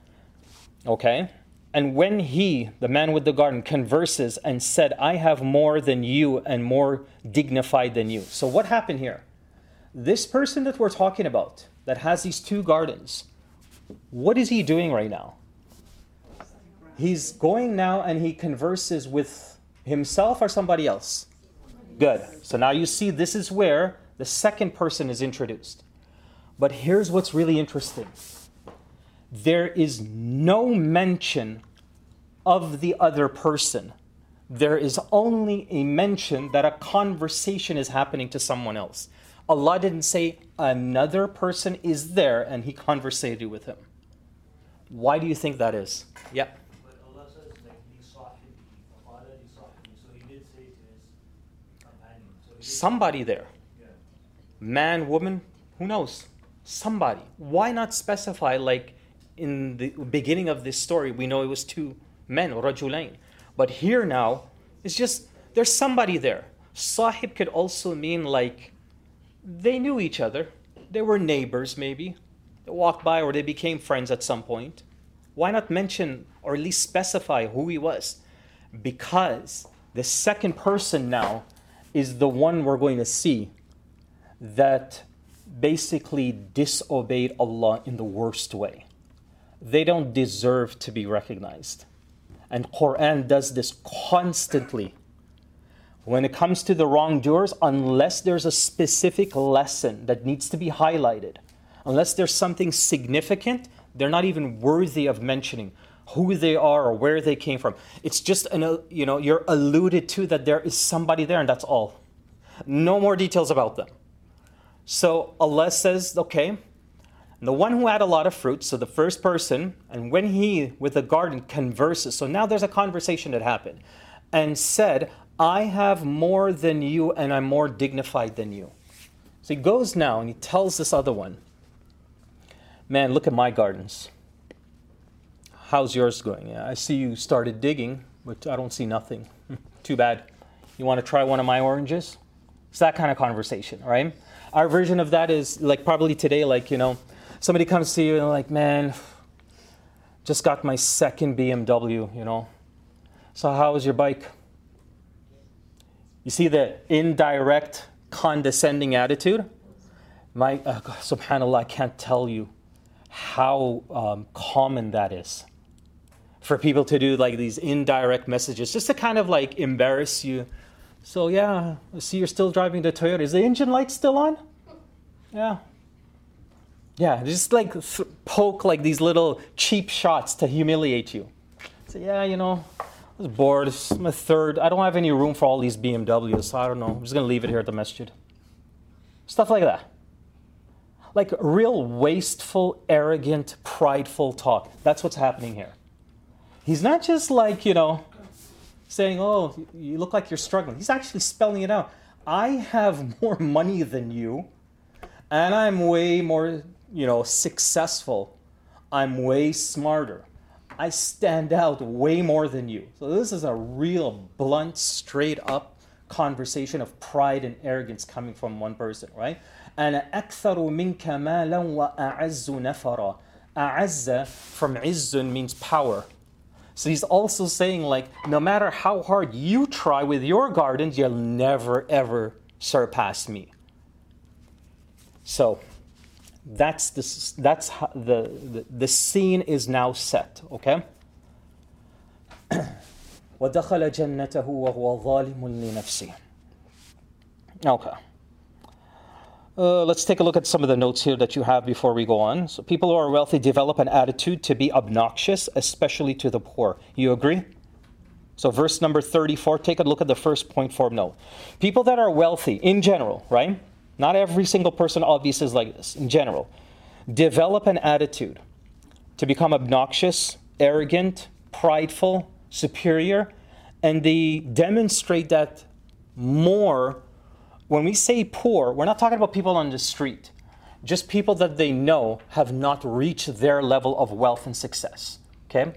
okay? And when he, the man with the garden, converses and said, I have more than you and more dignified than you. So what happened here? This person that we're talking about, that has these two gardens, what is he doing right now? He's going now and he converses with himself or somebody else? Good. So now you see this is where the second person is introduced. But here's what's really interesting. There is no mention of the other person. There is only a mention that a conversation is happening to someone else. Allah didn't say another person is there and he conversated with him. Why do you think that is? Yeah. But Allah says like so he did say to his companion. Somebody there. Yeah. Man, woman, who knows? Somebody. Why not specify like in the beginning of this story, we know it was two men, rajulain. But here now, it's just, there's somebody there. Sahib could also mean like they knew each other. They were neighbors maybe. They walked by or they became friends at some point. Why not mention or at least specify who he was? Because the second person now is the one we're going to see that basically disobeyed Allah in the worst way. They don't deserve to be recognized. And Quran does this constantly. When it comes to the wrongdoers, unless there's a specific lesson that needs to be highlighted, unless there's something significant, they're not even worthy of mentioning who they are or where they came from. It's just, you're alluded to that there is somebody there and that's all. No more details about them. So Allah says, okay, the one who had a lot of fruit, so the first person, and when he, with the garden, converses, so now there's a conversation that happened, and said, I have more than you and I'm more dignified than you. So he goes now and he tells this other one, man, look at my gardens. How's yours going? Yeah, I see you started digging, but I don't see nothing. Too bad. You want to try one of my oranges? It's that kind of conversation, right? Our version of that is like probably today, like, somebody comes to you and like, man, just got my second BMW, So how was your bike? You see the indirect condescending attitude? Subhanallah, I can't tell you how common that is. For people to do like these indirect messages just to kind of like embarrass you. So yeah, I see you're still driving the Toyota. Is the engine light still on? Yeah. Yeah, just like poke like these little cheap shots to humiliate you. So yeah, I was bored. It's my third. I don't have any room for all these BMWs, so I don't know. I'm just going to leave it here at the masjid. Stuff like that. Like real wasteful, arrogant, prideful talk. That's what's happening here. He's not just like, saying, oh, you look like you're struggling. He's actually spelling it out. I have more money than you, and I'm way more, successful. I'm way smarter. I stand out way more than you. So this is a real blunt, straight up conversation of pride and arrogance coming from one person, right? أنا أكثر منك مالا وأعز نفرا. أعز from izzun means power. So he's also saying like, no matter how hard you try with your gardens, you'll never ever surpass me. So that's how the scene is now set, okay? وَدَخَلَ جَنَّتَهُ وَهُوَ ظَالِمٌ لِنَفْسِهِ. Okay. Let's take a look at some of the notes here that you have before we go on. So people who are wealthy develop an attitude to be obnoxious, especially to the poor. You agree? So verse number 34, take a look at the first point form note. People that are wealthy in general, right? Not every single person obviously is like this. In general, develop an attitude to become obnoxious, arrogant, prideful, superior, and they demonstrate that more. When we say poor, we're not talking about people on the street. Just people that they know have not reached their level of wealth and success. Okay?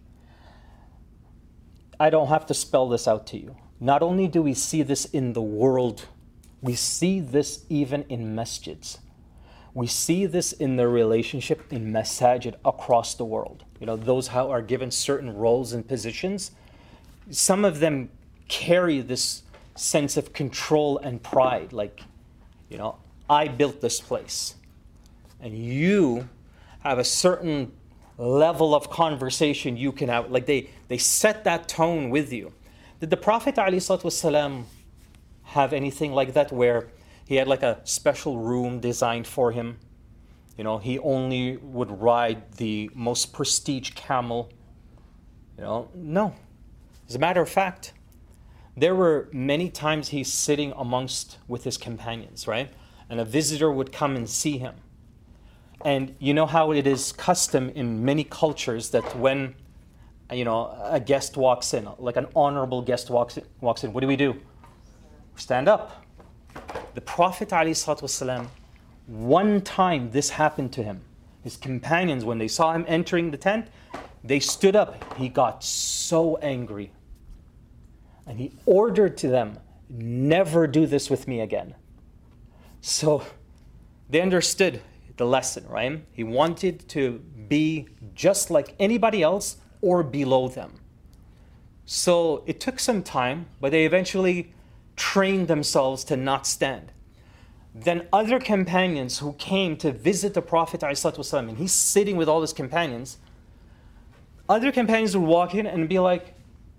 I don't have to spell this out to you. Not only do we see this in the world, we see this even in masjids. We see this in the relationship in masajid across the world. Those who are given certain roles and positions, some of them carry this sense of control and pride. Like, I built this place. And you have a certain level of conversation you can have. Like they set that tone with you. Did the Prophet ﷺ have anything like that where he had like a special room designed for him? He only would ride the most prestige camel. No. As a matter of fact, there were many times he's sitting with his companions, right? And a visitor would come and see him. And you know how it is custom in many cultures that when, a guest walks in, like an honorable guest walks in, what do? Stand up. The Prophet ﷺ, one time this happened to him. His companions, when they saw him entering the tent, they stood up. He got so angry. And he ordered to them, never do this with me again. So they understood the lesson, right? He wanted to be just like anybody else or below them. So it took some time, but they eventually trained themselves to not stand. Then other companions who came to visit the Prophet ﷺ, and he's sitting with all his companions, other companions would walk in and be like,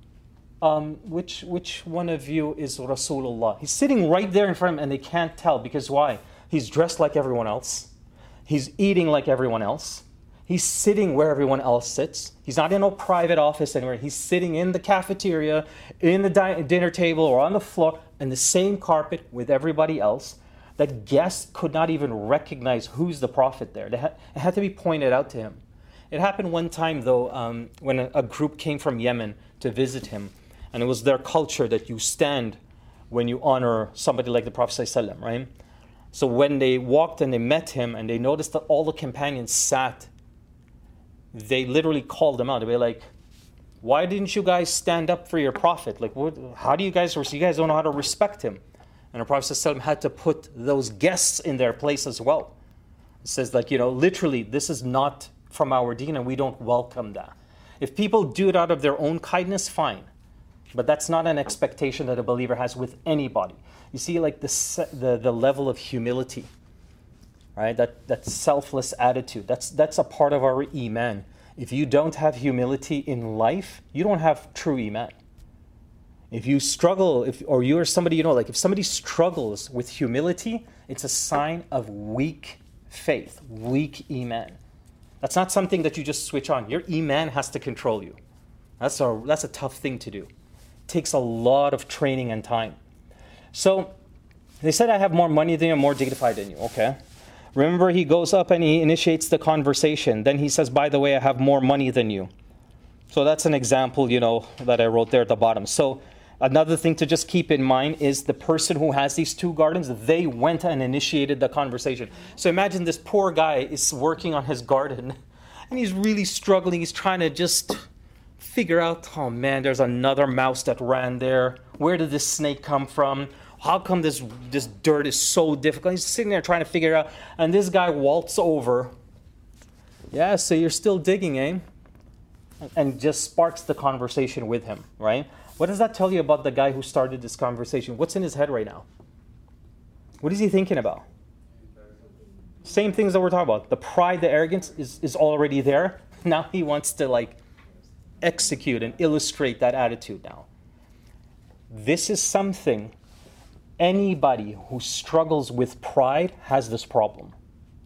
which one of you is Rasulullah? He's sitting right there in front of them and they can't tell because why? He's dressed like everyone else. He's eating like everyone else. He's sitting where everyone else sits. He's not in a private office anywhere. He's sitting in the cafeteria, in the dinner table, or on the floor, in the same carpet with everybody else. That guests could not even recognize who's the Prophet there. It had to be pointed out to him. It happened one time, though, when a group came from Yemen to visit him. And it was their culture that you stand when you honor somebody like the Prophet ﷺ, right? So when they walked and they met him and they noticed that all the companions sat, they literally called them out. They were like, why didn't you guys stand up for your Prophet? Like, how do you guys don't know how to respect him? And the Prophet ﷺ had to put those guests in their place as well. It says, like, literally, this is not from our deen and we don't welcome that. If people do it out of their own kindness, fine. But that's not an expectation that a believer has with anybody. You see, like the level of humility, right? That selfless attitude. That's a part of our iman. If you don't have humility in life, you don't have true iman. If you struggle, or you are somebody, like if somebody struggles with humility, it's a sign of weak faith, weak iman. That's not something that you just switch on. Your iman has to control you. That's a tough thing to do. Takes a lot of training and time. So they said, I have more money than you, I'm more dignified than you. Okay. Remember, he goes up and he initiates the conversation. Then he says, by the way, I have more money than you. So that's an example, that I wrote there at the bottom. So another thing to just keep in mind is the person who has these two gardens, they went and initiated the conversation. So imagine this poor guy is working on his garden and he's really struggling. He's trying to just figure out, oh man, there's another mouse that ran there. Where did this snake come from? How come this dirt is so difficult? He's sitting there trying to figure it out. And this guy waltz over. Yeah, so you're still digging, eh? And just sparks the conversation with him, right? What does that tell you about the guy who started this conversation? What's in his head right now? What is he thinking about? Same things that we're talking about. The pride, the arrogance is already there. Now he wants to execute and illustrate that attitude now. This is something anybody who struggles with pride has this problem.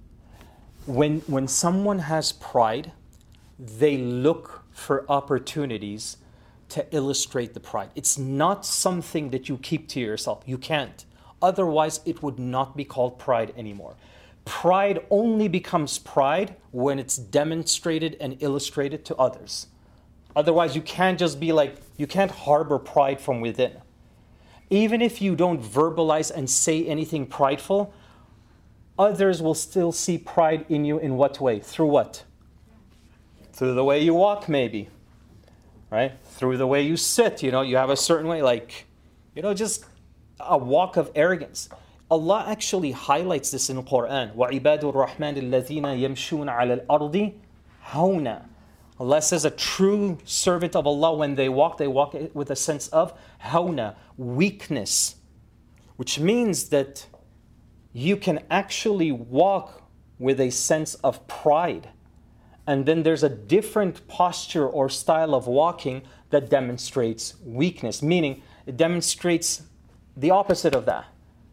When someone has pride, they look for opportunities to illustrate the pride. It's not something that you keep to yourself. You can't. Otherwise, it would not be called pride anymore. Pride only becomes pride when it's demonstrated and illustrated to others. Otherwise, you can't just be you can't harbor pride from within. Even if you don't verbalize and say anything prideful, others will still see pride in you in what way? Through what? Through the way you walk, maybe. Right? Through the way you sit, you have a certain way, just a walk of arrogance. Allah actually highlights this in the Quran. وَعِبَادُ الرَّحْمَنِ الَّذِينَ يَمْشُونَ عَلَى الْأَرْضِ هَوْنًا. Allah says a true servant of Allah, when they walk with a sense of hawna, weakness, which means that you can actually walk with a sense of pride. And then there's a different posture or style of walking that demonstrates weakness, meaning it demonstrates the opposite of that.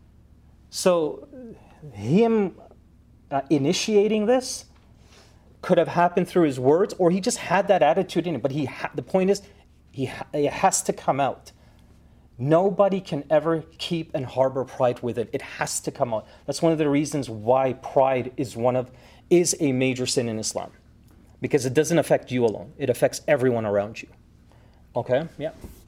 So him initiating this could have happened through his words, or he just had that attitude in him. But the point is, it has to come out. Nobody can ever keep and harbor pride within. It has to come out. That's one of the reasons why pride is a major sin in Islam, because it doesn't affect you alone. It affects everyone around you. Okay? Yeah.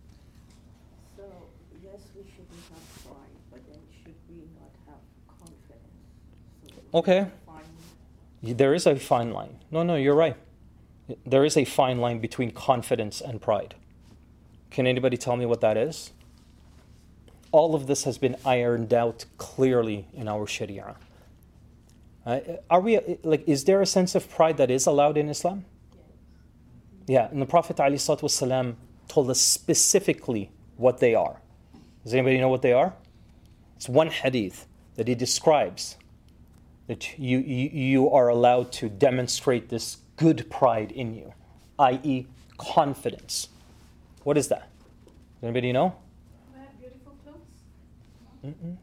So, yes, we shouldn't have pride, but then should we not have confidence? So Okay. There is a fine line. No, you're right. There is a fine line between confidence and pride. Can anybody tell me what that is? all of this has been ironed out clearly in our Sharia. Are we like? Is there a sense of pride that is allowed in Islam? Yeah, and the Prophet ﷺ told us specifically what they are. Does anybody know what they are? It's one hadith that he describes that you are allowed to demonstrate this good pride in you, i.e. confidence. What is that? Does anybody know? I have beautiful clothes. Mm-mm.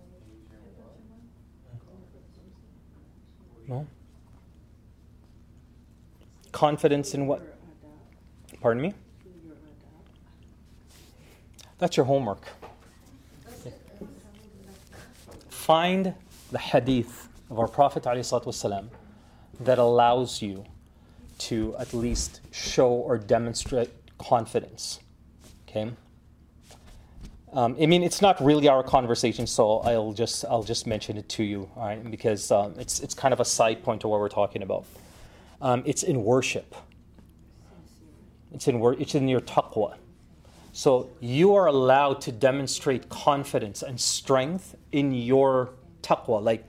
No? Confidence in what? Pardon me? That's your homework. Find the hadith of our Prophet ﷺ that allows you to at least show or demonstrate confidence. Okay? I mean, it's not really our conversation, so I'll just mention it to you, all right? Because it's kind of a side point to what we're talking about. It's in worship. It's in your taqwa. So you are allowed to demonstrate confidence and strength in your taqwa, like,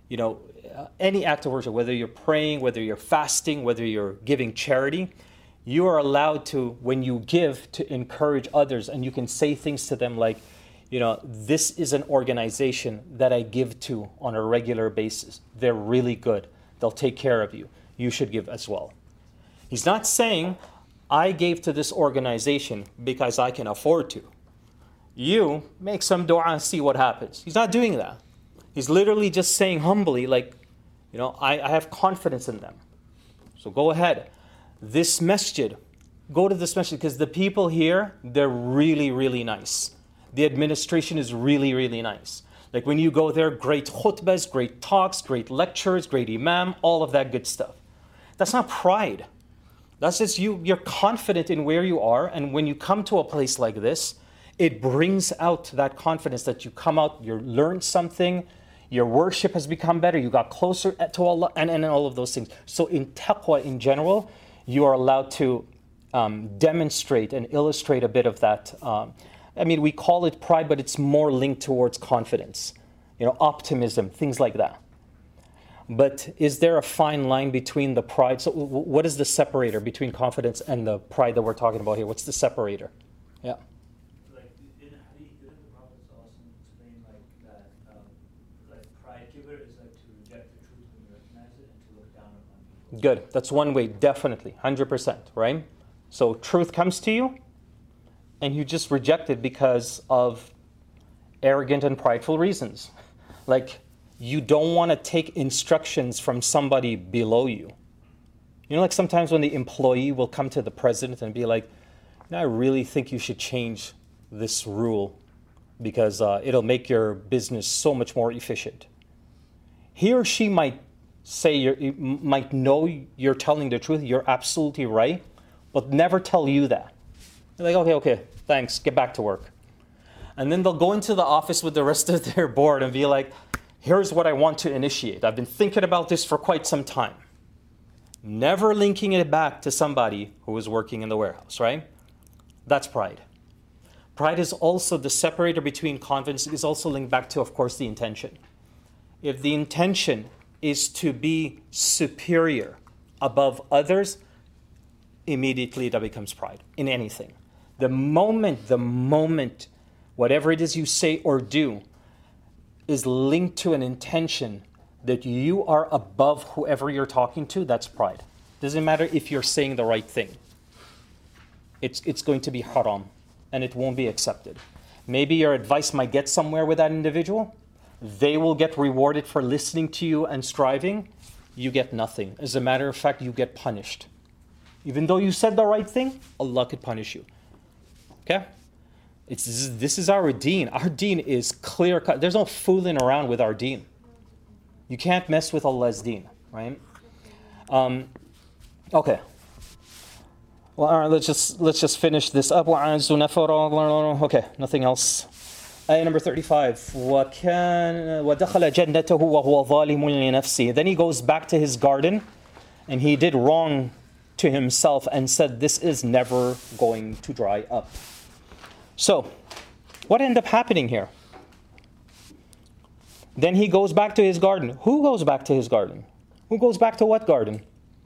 any act of worship, whether you're praying, whether you're fasting, whether you're giving charity, you are allowed to, when you give, to encourage others, and you can say things to them like, this is an organization that I give to on a regular basis. They're really good. They'll take care of you. You should give as well. He's not saying, I gave to this organization because I can afford to. You make some dua and see what happens. He's not doing that. He's literally just saying humbly, like, I have confidence in them. So go ahead. This masjid, go to this masjid because the people here, they're really, really nice. The administration is really, really nice. Like when you go there, great khutbahs, great talks, great lectures, great imam, all of that good stuff. That's not pride. That's just you're confident in where you are, and when you come to a place like this, it brings out that confidence that you come out, you learned something, your worship has become better, you got closer to Allah, and all of those things. So in taqwa in general, you are allowed to demonstrate and illustrate a bit of that. We call it pride, but it's more linked towards confidence, optimism, things like that. But is there a fine line between the pride? So what is the separator between confidence and the pride that we're talking about here? What's the separator? Yeah. Like in a hadith, didn't the Prophet explain that pride kibr is like to reject the truth when you recognize it and to look down upon people? Good. That's one way, definitely, 100%, right? So truth comes to you, and you just reject it because of arrogant and prideful reasons. Like, you don't want to take instructions from somebody below you. Like sometimes when the employee will come to the president and be like, I really think you should change this rule because it'll make your business so much more efficient. He or she might might know you're telling the truth, you're absolutely right, but never tell you that. They're like, okay, thanks, get back to work. And then they'll go into the office with the rest of their board and be like, here's what I want to initiate. I've been thinking about this for quite some time. Never linking it back to somebody who is working in the warehouse, right? That's pride. Pride is also the separator between confidence. It is also linked back to, of course, the intention. If the intention is to be superior above others, immediately that becomes pride in anything. The moment, whatever it is you say or do, is linked to an intention that you are above whoever you're talking to, that's pride. Doesn't matter if you're saying the right thing. It's going to be haram, and it won't be accepted. Maybe your advice might get somewhere with that individual. They will get rewarded for listening to you and striving. You get nothing. As a matter of fact, you get punished. Even though you said the right thing, Allah could punish you. Okay? This is our deen. Our deen is clear cut. There's no fooling around with our deen. You can't mess with Allah's deen, right? Okay. Well, all right, let's just finish this up. Okay, nothing else. Ayah number 35. وَدَخَلَ جَنَّتَهُ وَهُوَ ظَالِمٌ لِنَفْسِهِ. Then he goes back to his garden, and he did wrong to himself and said, this is never going to dry up. So, What ended up happening here? Then he goes back to his garden. Who goes back to his garden? Who goes back to what garden?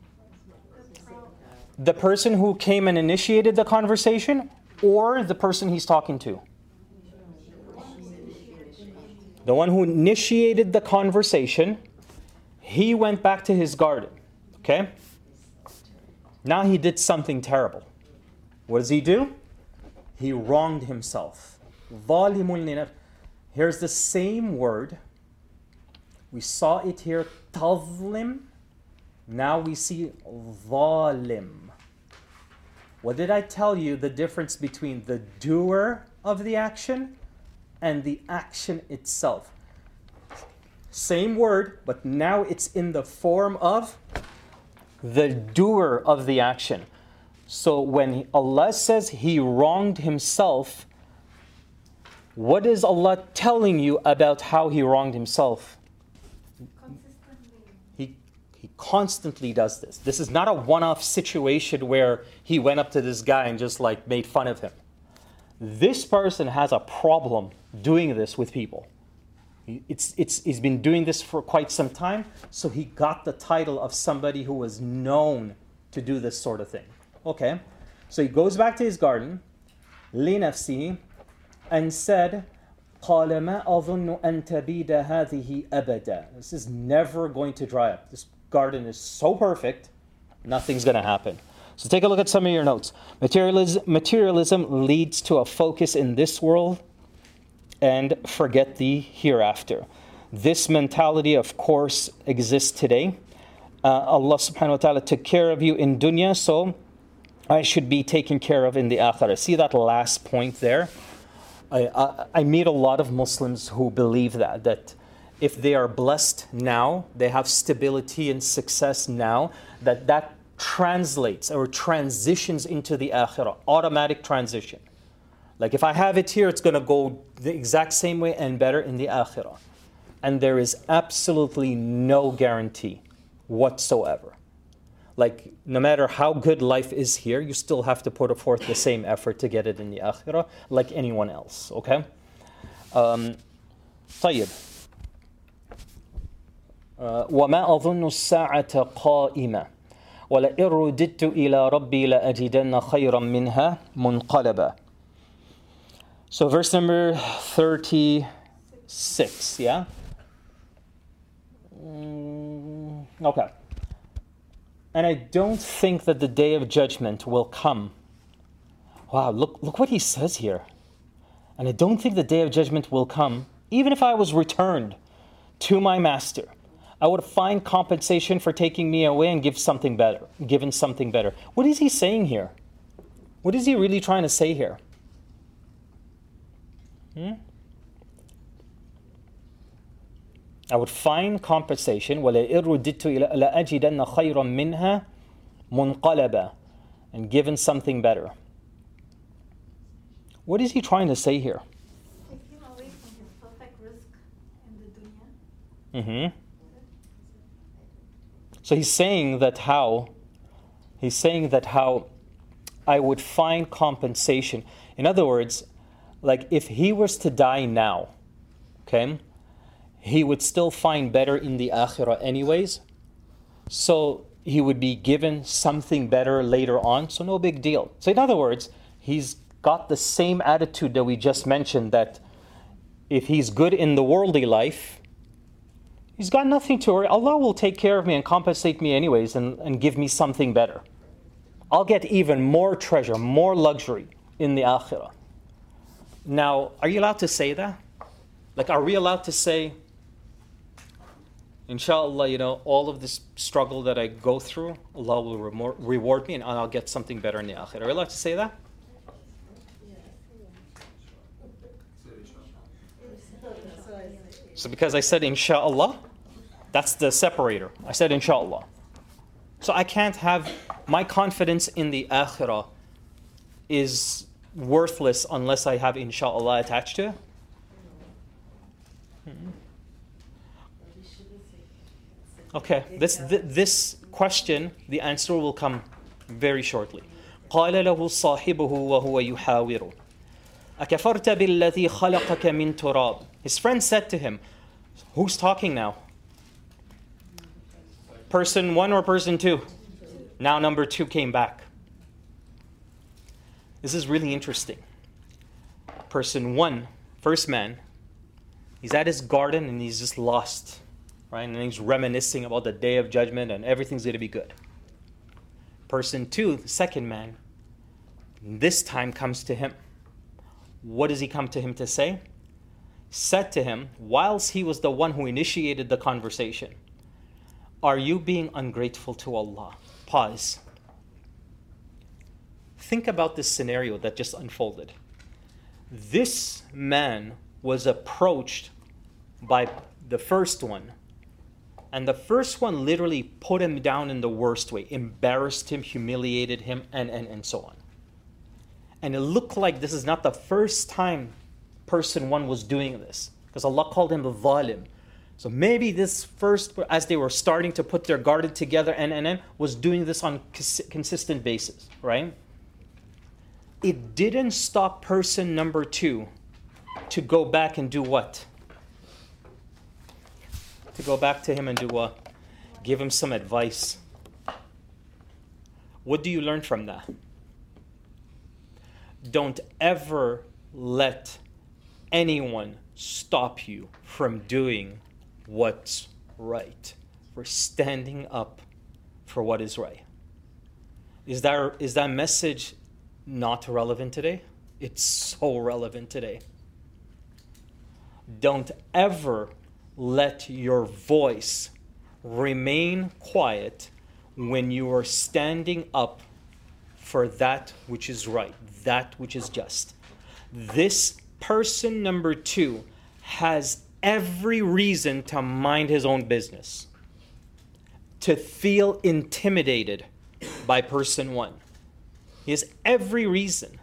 The person who came and initiated the conversation, or the person he's talking to? The one who initiated the conversation, he went back to his garden. Okay? Now he did something terrible. What does he do? He wronged himself. Here's the same word. We saw it here, tazlim. Now we see zalim. What did I tell you the difference between the doer of the action and the action itself? Same word, but now it's in the form of the doer of the action. So when Allah says he wronged himself, what is Allah telling you about how he wronged himself? Consistently. He constantly does this. This is not a one-off situation where he went up to this guy and just like made fun of him. This person has a problem doing this with people. He's been doing this for quite some time, so he got the title of somebody who was known to do this sort of thing. Okay, so he goes back to his garden, لنفسه, and said, قال ما أظن أن تبيد هذه أبدا. This is never going to dry up. This garden is so perfect, nothing's going to happen. So take a look at some of your notes. Materialism leads to a focus in this world and forget the hereafter. This mentality, of course, exists today. Allah subhanahu wa ta'ala took care of you in dunya, so I should be taken care of in the akhirah. See that last point there? I meet a lot of Muslims who believe that if they are blessed now, they have stability and success now, that translates or transitions into the akhirah, automatic transition. Like if I have it here, it's going to go the exact same way and better in the akhirah. And there is absolutely no guarantee whatsoever. Like no matter how good life is here, you still have to put forth the same effort to get it in the akhirah like anyone else, okay? طيب. وما أظن الساعة قائمة ولئن رددت إلى ربي لأجدن خيرا منها منقلبا. So verse number 36, yeah? Okay. And I don't think that the day of judgment will come. Wow, look what he says here. And I don't think the day of judgment will come, even if I was returned to my master. I would find compensation for taking me away and given something better. What is he saying here? What is he really trying to say here? I would find compensation وَلَئِن رُدِدتُّ لَأَجِدَنَّ خَيْرًا مِنْهَا مُنْقَلَبًا, and given something better. What is he trying to say here? Take him away from his perfect risk in the dunya. So he's saying that how I would find compensation. In other words, like if he was to die now, okay, he would still find better in the akhirah anyways. So he would be given something better later on. So no big deal. So in other words, he's got the same attitude that we just mentioned, that if he's good in the worldly life, he's got nothing to worry. Allah will take care of me and compensate me anyways and give me something better. I'll get even more treasure, more luxury in the akhirah. Now, are you allowed to say that? Like, are we allowed to say, inshallah, all of this struggle that I go through, Allah will reward me and I'll get something better in the akhirah? Are you allowed to say that? So because I said inshallah, that's the separator. I said inshallah. So I can't have, my confidence in the akhirah is worthless unless I have inshallah attached to it. Okay, this question, the answer will come very shortly. قال له صاحبه وهو يحاوره أَكَفَرْتَ بِالَّذِي خَلَقَكَ مِن تُرَابٍ. His friend said to him, who's talking now? Person one or person two? Now number two came back. This is really interesting. Person one, first man, he's at his garden and he's just lost, right? And he's reminiscing about the day of judgment and everything's going to be good. Person two, the second man, this time comes to him. What does he come to him to say? Said to him, whilst he was the one who initiated the conversation, are you being ungrateful to Allah? Pause. Think about this scenario that just unfolded. This man was approached by the first one, and the first one literally put him down in the worst way, embarrassed him, humiliated him, and so on. And it looked like this is not the first time person one was doing this, because Allah called him a zalim. So maybe this first, as they were starting to put their garden together and was doing this on consistent basis, right? It didn't stop person number two to go back and do what? To go back to him and do what? Give him some advice. What do you learn from that? Don't ever let anyone stop you from doing what's right, for standing up for what is right. Is that message not relevant today? It's so relevant today. Don't ever let your voice remain quiet when you are standing up for that which is right, that which is just. This person number two has every reason to mind his own business, to feel intimidated by person one. He has every reason.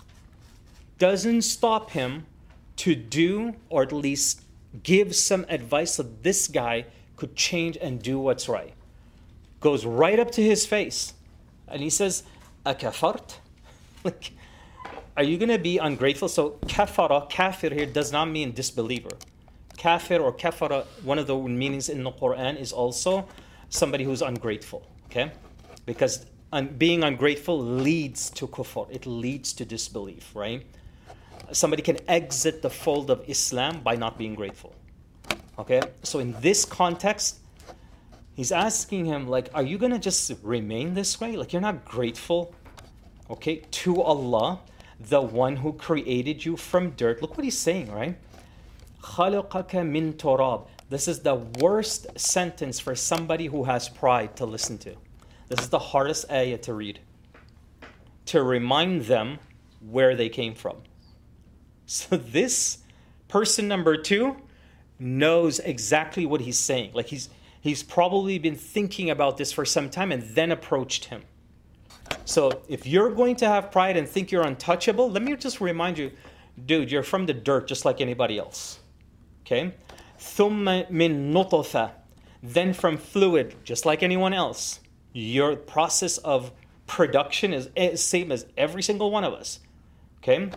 Doesn't stop him to do, or at least give some advice so this guy could change and do what's right. Goes right up to his face and he says, "Akafart?" Like, are you going to be ungrateful? So kafara, kafir here does not mean disbeliever. Kafir or kafara, one of the meanings in the Quran is also somebody who's ungrateful, okay? Because being ungrateful leads to kufr. It leads to disbelief, right? Somebody can exit the fold of Islam by not being grateful, okay? So in this context, he's asking him, like, are you going to just remain this way? Like, you're not grateful, okay, to Allah, the one who created you from dirt. Look what he's saying, right? خَلَقَكَ مِن تُرَابٍ. This is the worst sentence for somebody who has pride to listen to. This is the hardest ayah to read, to remind them where they came from. So this person number two knows exactly what he's saying. Like he's probably been thinking about this for some time and then approached him. So if you're going to have pride and think you're untouchable, let me just remind you, dude, you're from the dirt just like anybody else. Okay? ثُمَّ مِن نُطْفَةٍ. Then from fluid, just like anyone else. Your process of production is same as every single one of us. Okay?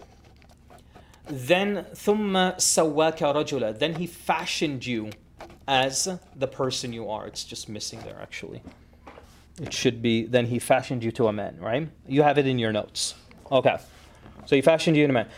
Then ثُمَّ سَوَّاكَ رَجُلًا. Then he fashioned you as the person you are. It's just missing there actually. It should be, then he fashioned you to a man, right? You have it in your notes. Okay. So he fashioned you to a man.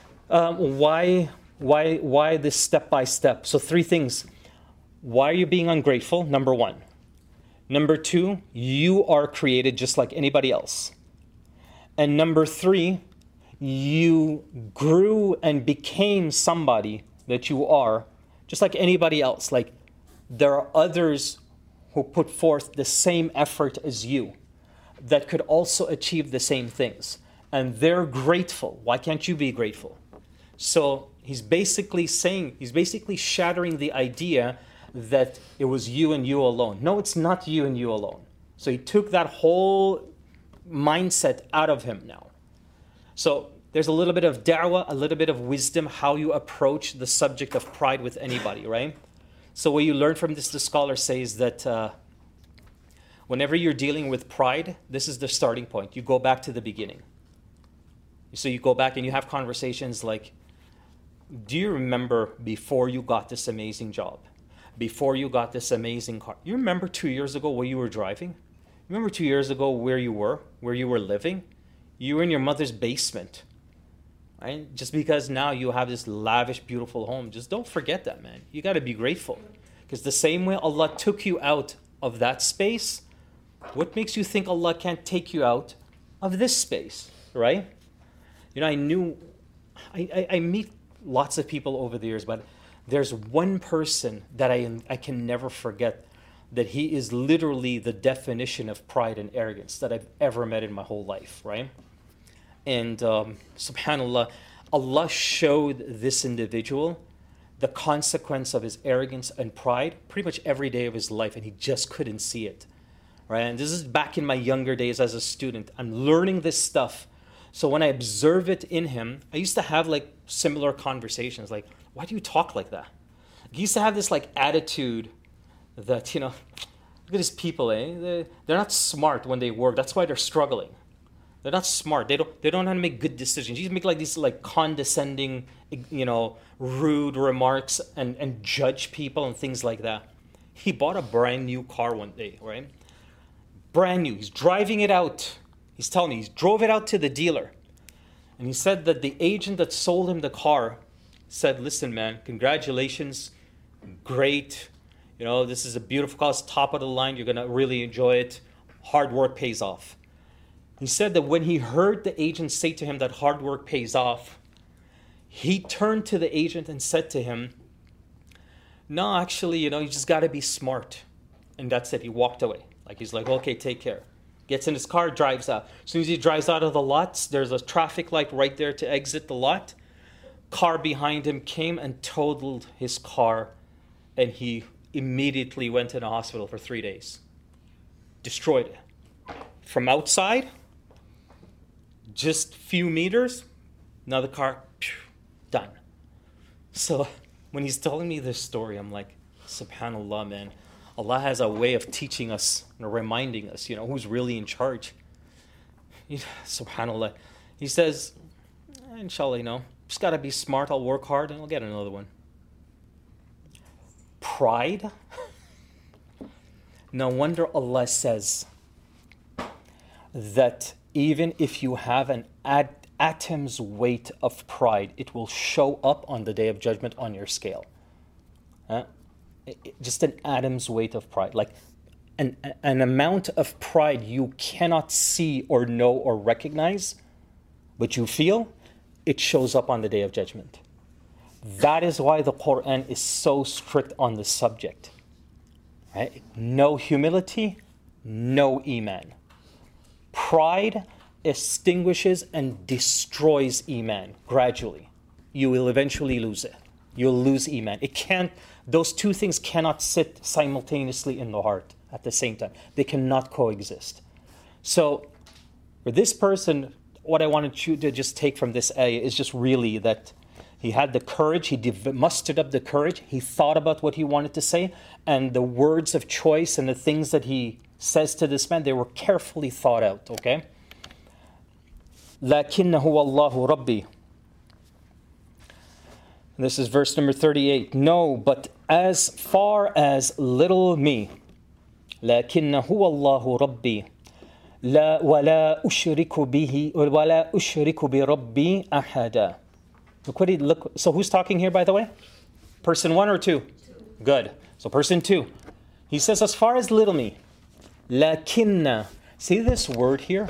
Why this step by step? So three things. Why are you being ungrateful? Number one. Number two, you are created just like anybody else. And number three, you grew and became somebody that you are just like anybody else. Like there are others who put forth the same effort as you that could also achieve the same things. And they're grateful. Why can't you be grateful? So he's basically shattering the idea that it was you and you alone. No, it's not you and you alone. So he took that whole mindset out of him now. So there's a little bit of da'wah, a little bit of wisdom, how you approach the subject of pride with anybody, right? So what you learn from this, the scholar says that whenever you're dealing with pride, this is the starting point. You go back to the beginning. So you go back and you have conversations like, do you remember before you got this amazing job? Before you got this amazing car? You remember 2 years ago where you were driving? Remember 2 years ago where you were living? You were in your mother's basement. Right? Just because now you have this lavish, beautiful home, just don't forget that, man. You got to be grateful. Because the same way Allah took you out of that space, what makes you think Allah can't take you out of this space, right? You know, I meet lots of people over the years, but there's one person that I can never forget, that he is literally the definition of pride and arrogance that I've ever met in my whole life, right? And subhanAllah, Allah showed this individual the consequence of his arrogance and pride pretty much every day of his life, and he just couldn't see it, right? And this is back in my younger days as a student. I'm learning this stuff. So when I observe it in him, I used to have like similar conversations, like, why do you talk like that? He used to have this like attitude that, you know, look at these people, they're not smart when they work. That's why they're struggling. They're not smart. They don't know how to make good decisions. You make like these like condescending, you know, rude remarks and judge people and things like that. He bought a brand new car one day, right? Brand new. He's driving it out. He's telling me he drove it out to the dealer. And he said that the agent that sold him the car said, listen, man, congratulations. Great. You know, this is a beautiful car. It's top of the line. You're going to really enjoy it. Hard work pays off. He said that when he heard the agent say to him that hard work pays off, he turned to the agent and said to him, no, actually, you know, you just got to be smart. And that's it. He walked away. Like, he's like, okay, take care. Gets in his car, drives out. As soon as he drives out of the lot, there's a traffic light right there to exit the lot. Car behind him came and totaled his car, and he immediately went to the hospital for 3 days. Destroyed it. From outside, just few meters, another car, done. So when he's telling me this story, I'm like, subhanAllah, man. Allah has a way of teaching us and reminding us, you know, who's really in charge. SubhanAllah. He says, inshallah, you know, just got to be smart. I'll work hard and I'll get another one. Pride? No wonder Allah says that even if you have an atom's weight of pride, it will show up on the Day of Judgment on your scale. Just an atom's weight of pride, like an amount of pride you cannot see or know or recognize, but you feel, it shows up on the Day of Judgment. That is why the Quran is so strict on the subject. Right? No humility, no iman. Pride extinguishes and destroys iman gradually. You will eventually lose it. You'll lose iman. Those two things cannot sit simultaneously in the heart at the same time. They cannot coexist. So for this person, what I wanted you to just take from this ayah is just really that he had the courage, he mustered up the courage, he thought about what he wanted to say, and the words of choice and the things that he says to this man, they were carefully thought out, okay? لَكِنَّهُ وَاللَّهُ رَبِّي. This is verse number 38. No, but as far as little me, لَكِنَّهُ وَاللَّهُ رَبِّي لا ولا أشرك به ولا أشرك بربي أحدا. Look. So who's talking here, by the way? Person 1 or 2? Good. So person 2. He says, as far as little me, lakinna. See this word here?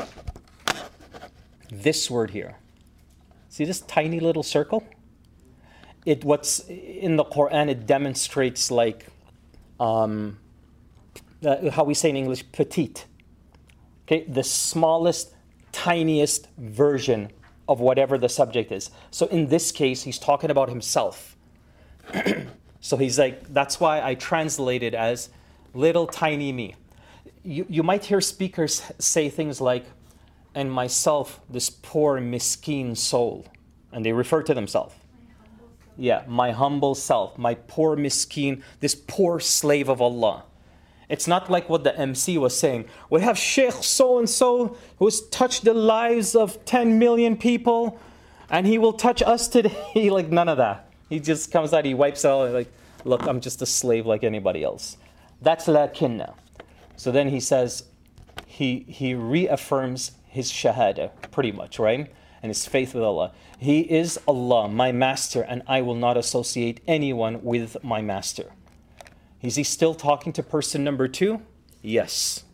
This word here. See this tiny little circle? What's in the Quran, it demonstrates like, how we say in English, petite. Okay, the smallest, tiniest version of whatever the subject is. So in this case, he's talking about himself. So he's like, that's why I translate it as little tiny me. You might hear speakers say things like, and myself, this poor miskeen soul. And they refer to themselves. Yeah, my humble self, my poor miskeen, this poor slave of Allah. It's not like what the MC was saying. We have Sheikh so-and-so who has touched the lives of 10 million people, and he will touch us today. Like, none of that. He just comes out, he wipes it out, like, look, I'm just a slave like anybody else. That's lakinna. So then he says, he reaffirms his shahada, pretty much, right? And his faith with Allah. He is Allah, my master, and I will not associate anyone with my master. Is he still talking to person number 2? Yes.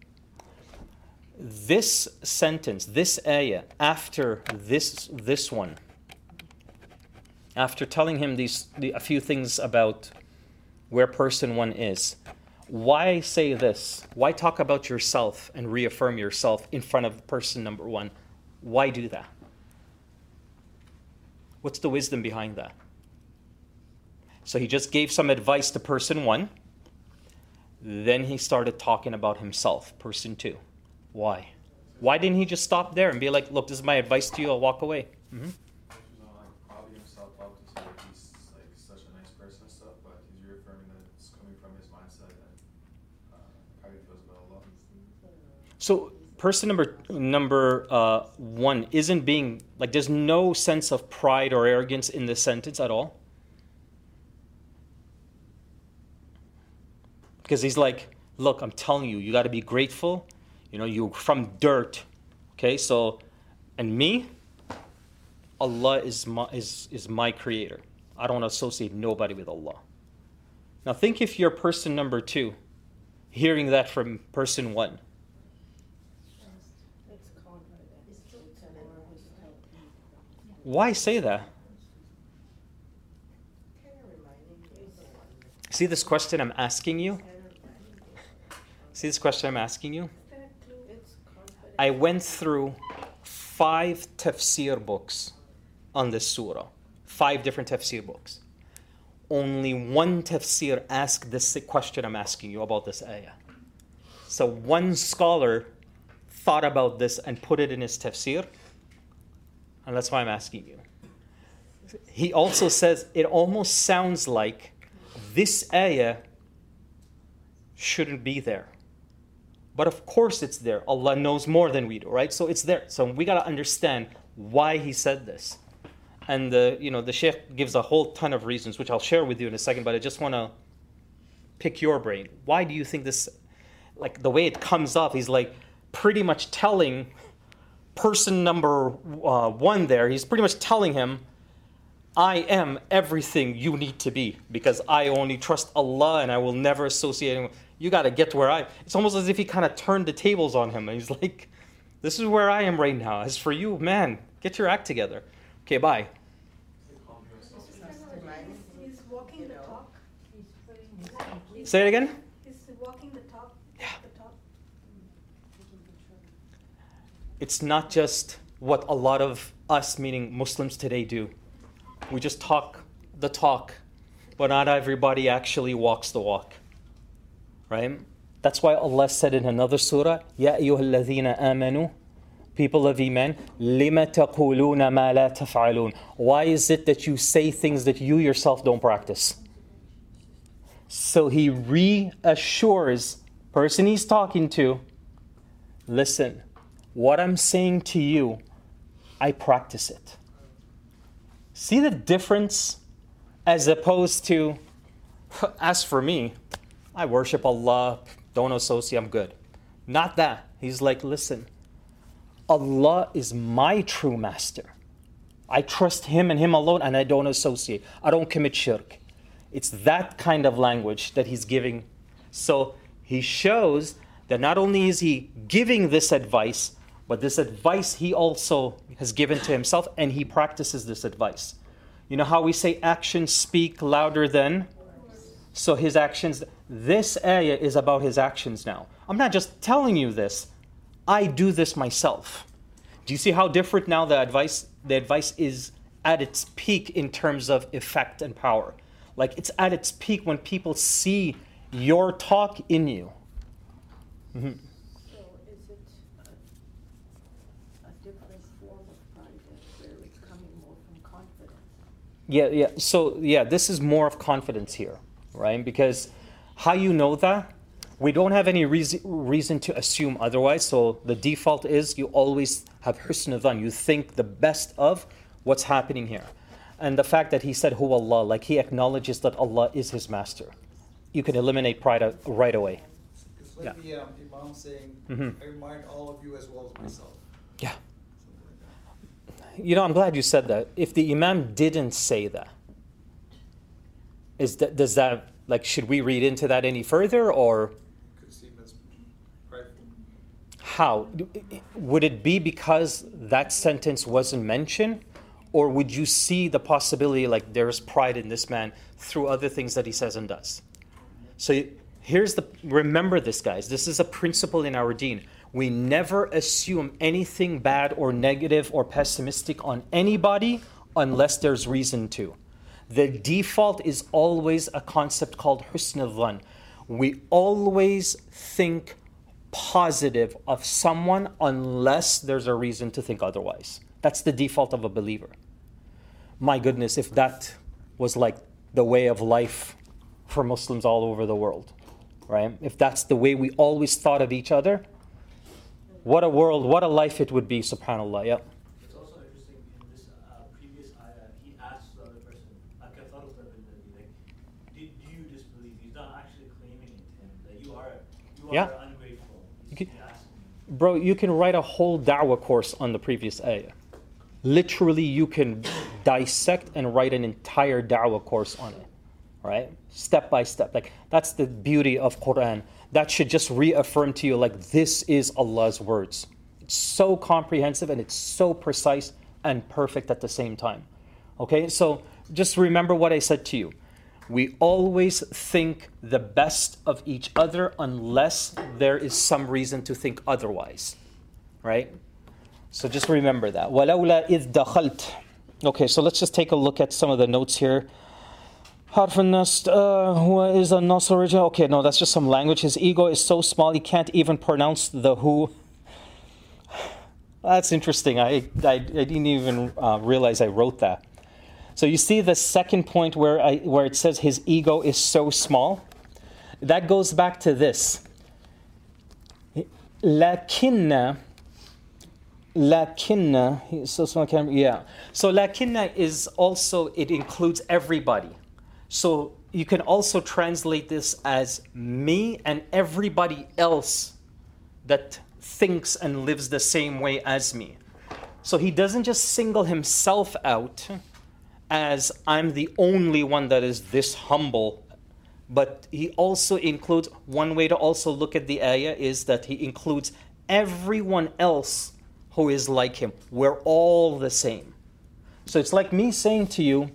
This sentence, this ayah, after this one, after telling him a few things about where person 1 is, why say this? Why talk about yourself and reaffirm yourself in front of person number 1? Why do that? What's the wisdom behind that? So he just gave some advice to person 1. Then he started talking about himself, person 2. Why? Why didn't he just stop there and be like, look, this is my advice to you, I'll walk away? Mm-hmm. Probably himself up to say that he's like such a nice person and stuff, but he's reaffirming that it's coming from his mindset and how he feels about Allah. So person number 1 isn't being, like, there's no sense of pride or arrogance in this sentence at all. Because he's like, look, I'm telling you, you got to be grateful. You know, you're from dirt. Okay, so, and me, Allah is my creator. I don't associate nobody with Allah. Now think if you're person number 2, hearing that from person 1. It's confidence. It's an emotional. Why say that? See this question I'm asking you? See this question I'm asking you? I went through 5 tafsir books on this surah. 5 different tafsir books. Only one tafsir asked this question I'm asking you about this ayah. So one scholar thought about this and put it in his tafsir. And that's why I'm asking you. He also says it almost sounds like this ayah shouldn't be there. But of course it's there. Allah knows more than we do, right? So it's there. So we got to understand why he said this. And the Shaykh gives a whole ton of reasons, which I'll share with you in a second, but I just want to pick your brain. Why do you think this, like the way it comes off, he's like pretty much telling person number 1 there, he's pretty much telling him, I am everything you need to be because I only trust Allah and I will never associate him. You got to get to where it's almost as if he kind of turned the tables on him. And he's like, this is where I am right now. As for you, man, get your act together. Okay, bye. He's walking the talk. Say it again? He's walking the talk. Yeah. The talk. It's not just what a lot of us, meaning Muslims today, do. We just talk the talk, but not everybody actually walks the walk. Right? That's why Allah said in another surah, Ya ayyuhalladhina amanu, people of Iman, lima taquluna ma la taf'alun. Why is it that you say things that you yourself don't practice? So he reassures person he's talking to, listen, what I'm saying to you, I practice it. See the difference as opposed to, as for me, I worship Allah, don't associate, I'm good. Not that. He's like, listen, Allah is my true master. I trust Him and Him alone, and I don't associate. I don't commit shirk. It's that kind of language that he's giving. So he shows that not only is he giving this advice, but this advice he also has given to himself, and he practices this advice. You know how we say actions speak louder than? So his actions, this ayah is about his actions now. I'm not just telling you this. I do this myself. Do you see how different now the advice is at its peak in terms of effect and power? Like it's at its peak when people see your talk in you. Mm-hmm. So is it a different form of pride where it's coming more from confidence? Yeah. So this is more of confidence here, right? Because how you know that? We don't have any reason to assume otherwise. So the default is you always have husn dhan. You think the best of what's happening here. And the fact that he said, Hu Allah, like he acknowledges that Allah is his master. You can eliminate pride right away. It's like Yeah. the Imam saying, Mhm. I remind all of you as well as myself. Yeah. Something like that. You know, I'm glad you said that. If the Imam didn't say that, does that, like, should we read into that any further, or Could seem as prideful. how? Would it be because that sentence wasn't mentioned, or would you see the possibility like there's pride in this man through other things that he says and does? So remember this, guys. This is a principle in our deen. We never assume anything bad or negative or pessimistic on anybody unless there's reason to. The default is always a concept called husn dhan. We always think positive of someone unless there's a reason to think otherwise. That's the default of a believer. My goodness, if that was like the way of life for Muslims all over the world, right? If that's the way we always thought of each other, what a world, what a life it would be, subhanAllah. Yeah. It's also interesting in this previous ayah, he asks the other person, "Akafarta billadhi," like, do you disbelieve? He's not actually claiming it to him that you are Yeah. ungrateful. He's Okay. asking. Bro, you can write a whole da'wah course on the previous ayah. Literally, you can dissect and write an entire da'wah course on it, right? Step by step. Like, that's the beauty of Quran. That should just reaffirm to you, like, this is Allah's words. It's so comprehensive and it's so precise and perfect at the same time. Okay, so just remember what I said to you. We always think the best of each other unless there is some reason to think otherwise, right? So just remember that. وَلَوْلَا إِذْ دَخَلْتَ. Okay, so let's just take a look at some of the notes here. حرف النص هو is a nas original. Okay, no, that's just some language. His ego is so small he can't even pronounce the who. That's interesting. I didn't even realize I wrote that. So you see the second point where it says his ego is so small. That goes back to this. لكن so small. Yeah. So lakinna is also, it includes everybody. So you can also translate this as me and everybody else that thinks and lives the same way as me. So he doesn't just single himself out as I'm the only one that is this humble, but he also includes, one way to also look at the ayah is that he includes everyone else who is like him. We're all the same. So it's like me saying to you,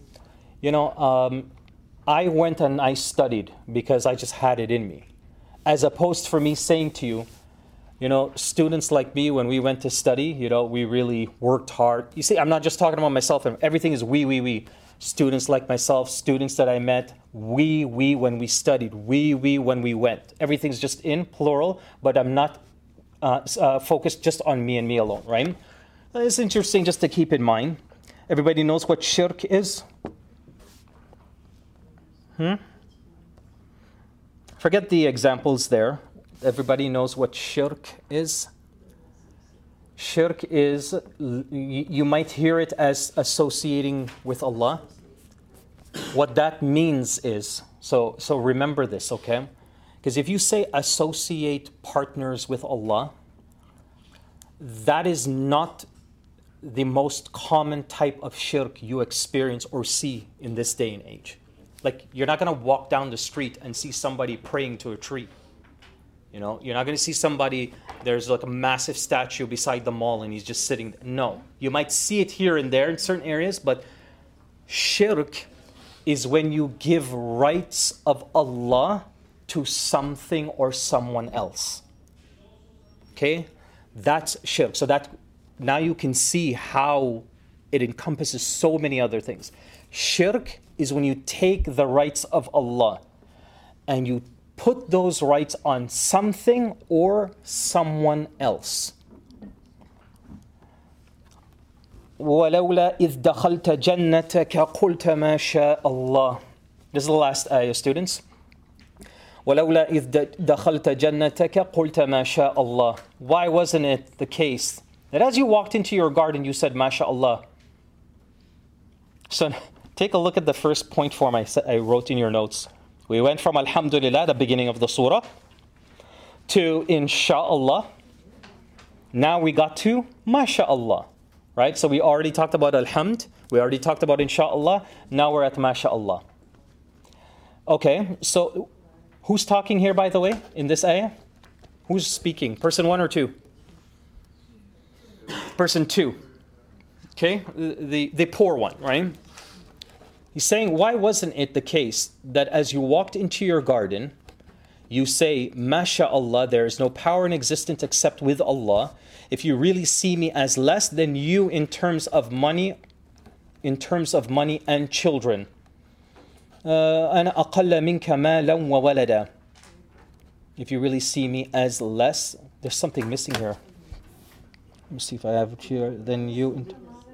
I went and I studied because I just had it in me. As opposed for me saying to you, students like me, when we went to study, we really worked hard. You see, I'm not just talking about myself. Everything is we. Students like myself, students that I met, we when we studied, we when we went. Everything's just in plural, but I'm not focused just on me and me alone, right? It's interesting just to keep in mind. Everybody knows what shirk is? Forget the examples there. Everybody knows what shirk is. Shirk is, you might hear it as associating with Allah. What that means is, so remember this, okay? Because if you say associate partners with Allah, that is not the most common type of shirk you experience or see in this day and age. Like, you're not going to walk down the street and see somebody praying to a tree. You're not going to see somebody, there's like a massive statue beside the mall and he's just sitting there. No. You might see it here and there in certain areas, but shirk is when you give rights of Allah to something or someone else. Okay? That's shirk. So that now you can see how it encompasses so many other things. Shirk is when you take the rights of Allah and you put those rights on something or someone else. وَلَوْلَا إِذْ دَخَلْتَ جَنَّتَكَ قُلْتَ مَا شَاءَ اللَّهُ. This is the last ayah, students. وَلَوْلَا إِذْ دَخَلْتَ جَنَّتَكَ قُلْتَ مَا شَاءَ اللَّهُ. Why wasn't it the case that as you walked into your garden, you said, MashaAllah? So take a look at the first point form I wrote in your notes. We went from Alhamdulillah, the beginning of the surah, to Insha'Allah. Now we got to MashaAllah. Right? So we already talked about Alhamd. We already talked about Insha'Allah. Now we're at MashaAllah. Okay, so who's talking here, by the way, in this ayah? Who's speaking? Person 1 or 2? Person 2. Okay, the poor one, right? He's saying, why wasn't it the case that as you walked into your garden, you say, MashaAllah, there is no power in existence except with Allah. If you really see me as less than you in terms of money and children. أَنَا أَقَلَّ مِنْكَ مَالًا وَوَلَدًا. If you really see me as less, there's something missing here. Let me see if I have it here. Then you.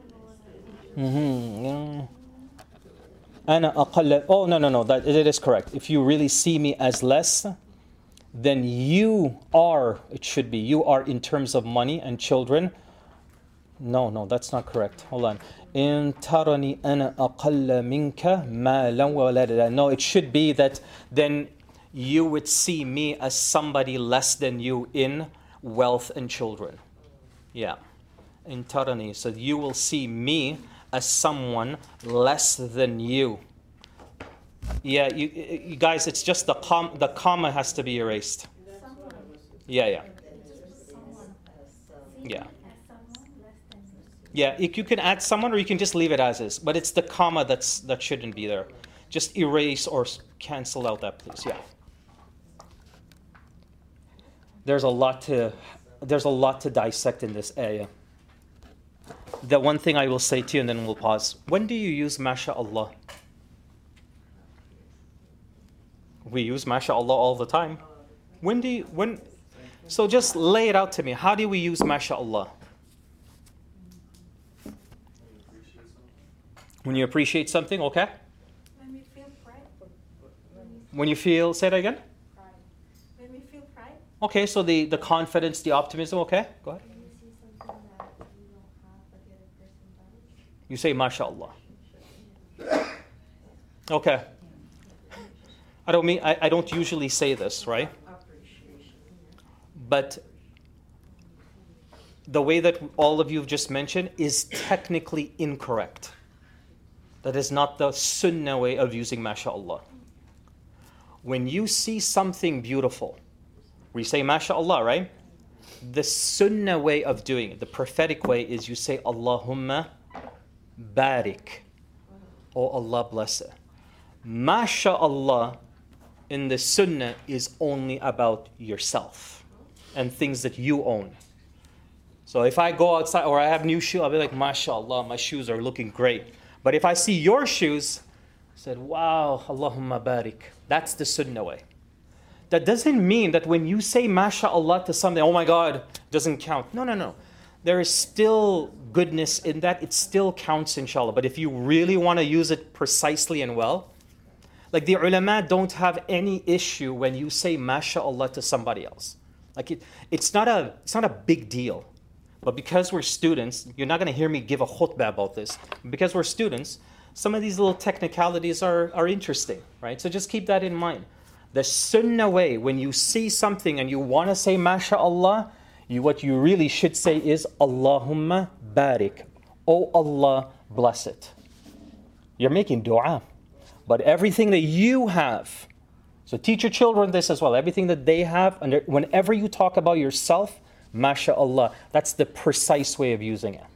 أَنَا أَقَلَّ. Oh, no. That it is correct. If you really see me as less, then you are, it should be, you are in terms of money and children. No, that's not correct. Hold on. إِن تَرَنِي أَنَا أَقَلَّ مِنْكَ مَالًا وَوَلَدًا. No, it should be that then you would see me as somebody less than you in wealth and children. Yeah. In tarani. So you will see me as someone less than you. Yeah, you guys, it's just the comma has to be erased. Yeah. Yeah, you can add someone or you can just leave it as is. But it's the comma that shouldn't be there. Just erase or cancel out that, please. Yeah. There's a lot to dissect in this ayah. The one thing I will say to you and then we'll pause. When do you use MashaAllah? We use MashaAllah all the time. So just lay it out to me. How do we use MashaAllah? When you appreciate something, okay? When we feel pride. When you feel, say that again? Pride. When we feel pride. Okay, so the confidence, the optimism, okay? Go ahead. When we see something that we don't have but the other person does. You say MashaAllah. Okay. I don't usually say this, right? But the way that all of you have just mentioned is technically incorrect. That is not the sunnah way of using MashaAllah. When you see something beautiful, we say MashaAllah, right? The sunnah way of doing it, the prophetic way, is you say Allahumma barik. Oh Allah bless it. MashaAllah in the sunnah is only about yourself and things that you own. So if I go outside or I have new shoes, I'll be like, MashaAllah, my shoes are looking great. But if I see your shoes, I said, wow, Allahumma barik. That's the sunnah way. That doesn't mean that when you say MashaAllah to something, oh my God, it doesn't count. No. There is still goodness in that. It still counts, inshallah. But if you really want to use it precisely and well, like the ulama don't have any issue when you say MashaAllah to somebody else. Like it's not a big deal. But because we're students, you're not going to hear me give a khutbah about this. Because we're students, some of these little technicalities are interesting, right? So just keep that in mind. The sunnah way, when you see something and you want to say MashaAllah, what you really should say is Allahumma barik. Oh Allah, bless it. You're making dua. But everything that you have, so teach your children this as well, everything that they have, and whenever you talk about yourself, MashaAllah, that's the precise way of using it.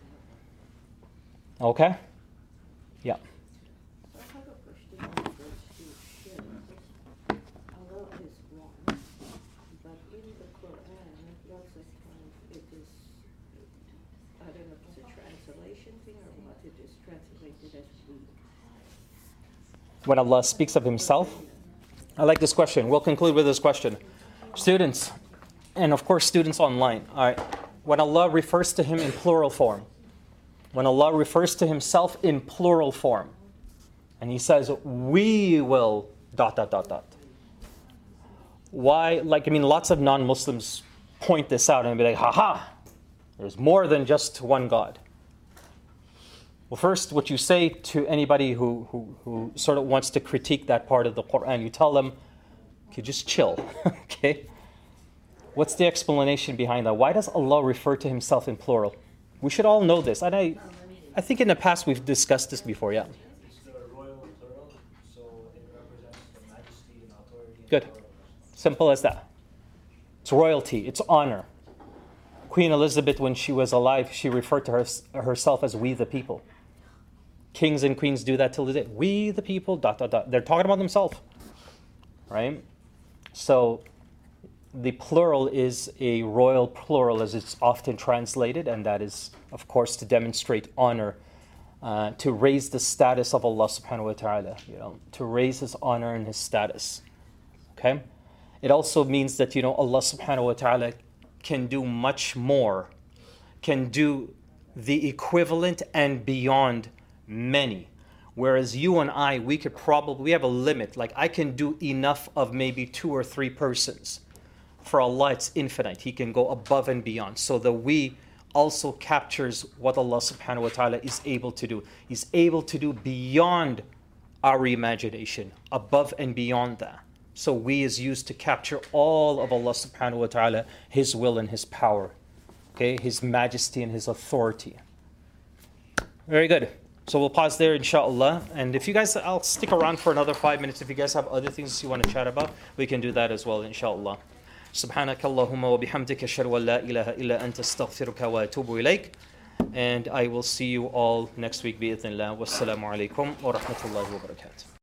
Okay? Yeah. I have a question on verse 2. Allah is one, but in the Quran, lots of times it is, I don't know if it's a translation thing or what, it is translated as we. When Allah speaks of Himself? I like this question. We'll conclude with this question. Students, and of course students online, all right, when Allah refers to Him in plural form, when Allah refers to Himself in plural form, and He says, we will ... Why, like, I mean, lots of non-Muslims point this out and be like, haha, there's more than just one God. Well, first, what you say to anybody who sort of wants to critique that part of the Quran, you tell them, okay, just chill, okay? What's the explanation behind that? Why does Allah refer to himself in plural? We should all know this. And I think in the past we've discussed this before, yeah. It's the royal plural, so it represents the majesty and authority. Good. Simple as that. It's royalty, it's honor. Queen Elizabeth, when she was alive, she referred to herself as we the people. Kings and queens do that till the day. We the people, ... They're talking about themselves, right? So the plural is a royal plural as it's often translated, and that is, of course, to demonstrate honor, to raise the status of Allah subhanahu wa ta'ala, to raise his honor and his status. Okay? It also means that, Allah subhanahu wa ta'ala can do much more, can do the equivalent and beyond many. Whereas you and I, we have a limit. Like, I can do enough of maybe 2 or 3 persons. For Allah, it's infinite. He can go above and beyond. So the we also captures what Allah subhanahu wa ta'ala is able to do. He's able to do beyond our imagination, above and beyond that. So we is used to capture all of Allah subhanahu wa ta'ala, his will and his power, okay, his majesty and his authority. Very good. So we'll pause there, inshallah. And if you guys, I'll stick around for another 5 minutes. If you guys have other things you want to chat about, we can do that as well, inshallah. سبحانك اللهم وبحمدك أشهد أن لا إله إلا أنت أستغفرك وأتوب إليك. And I will see you all next week بإذن الله. والسلام عليكم ورحمة الله وبركاته.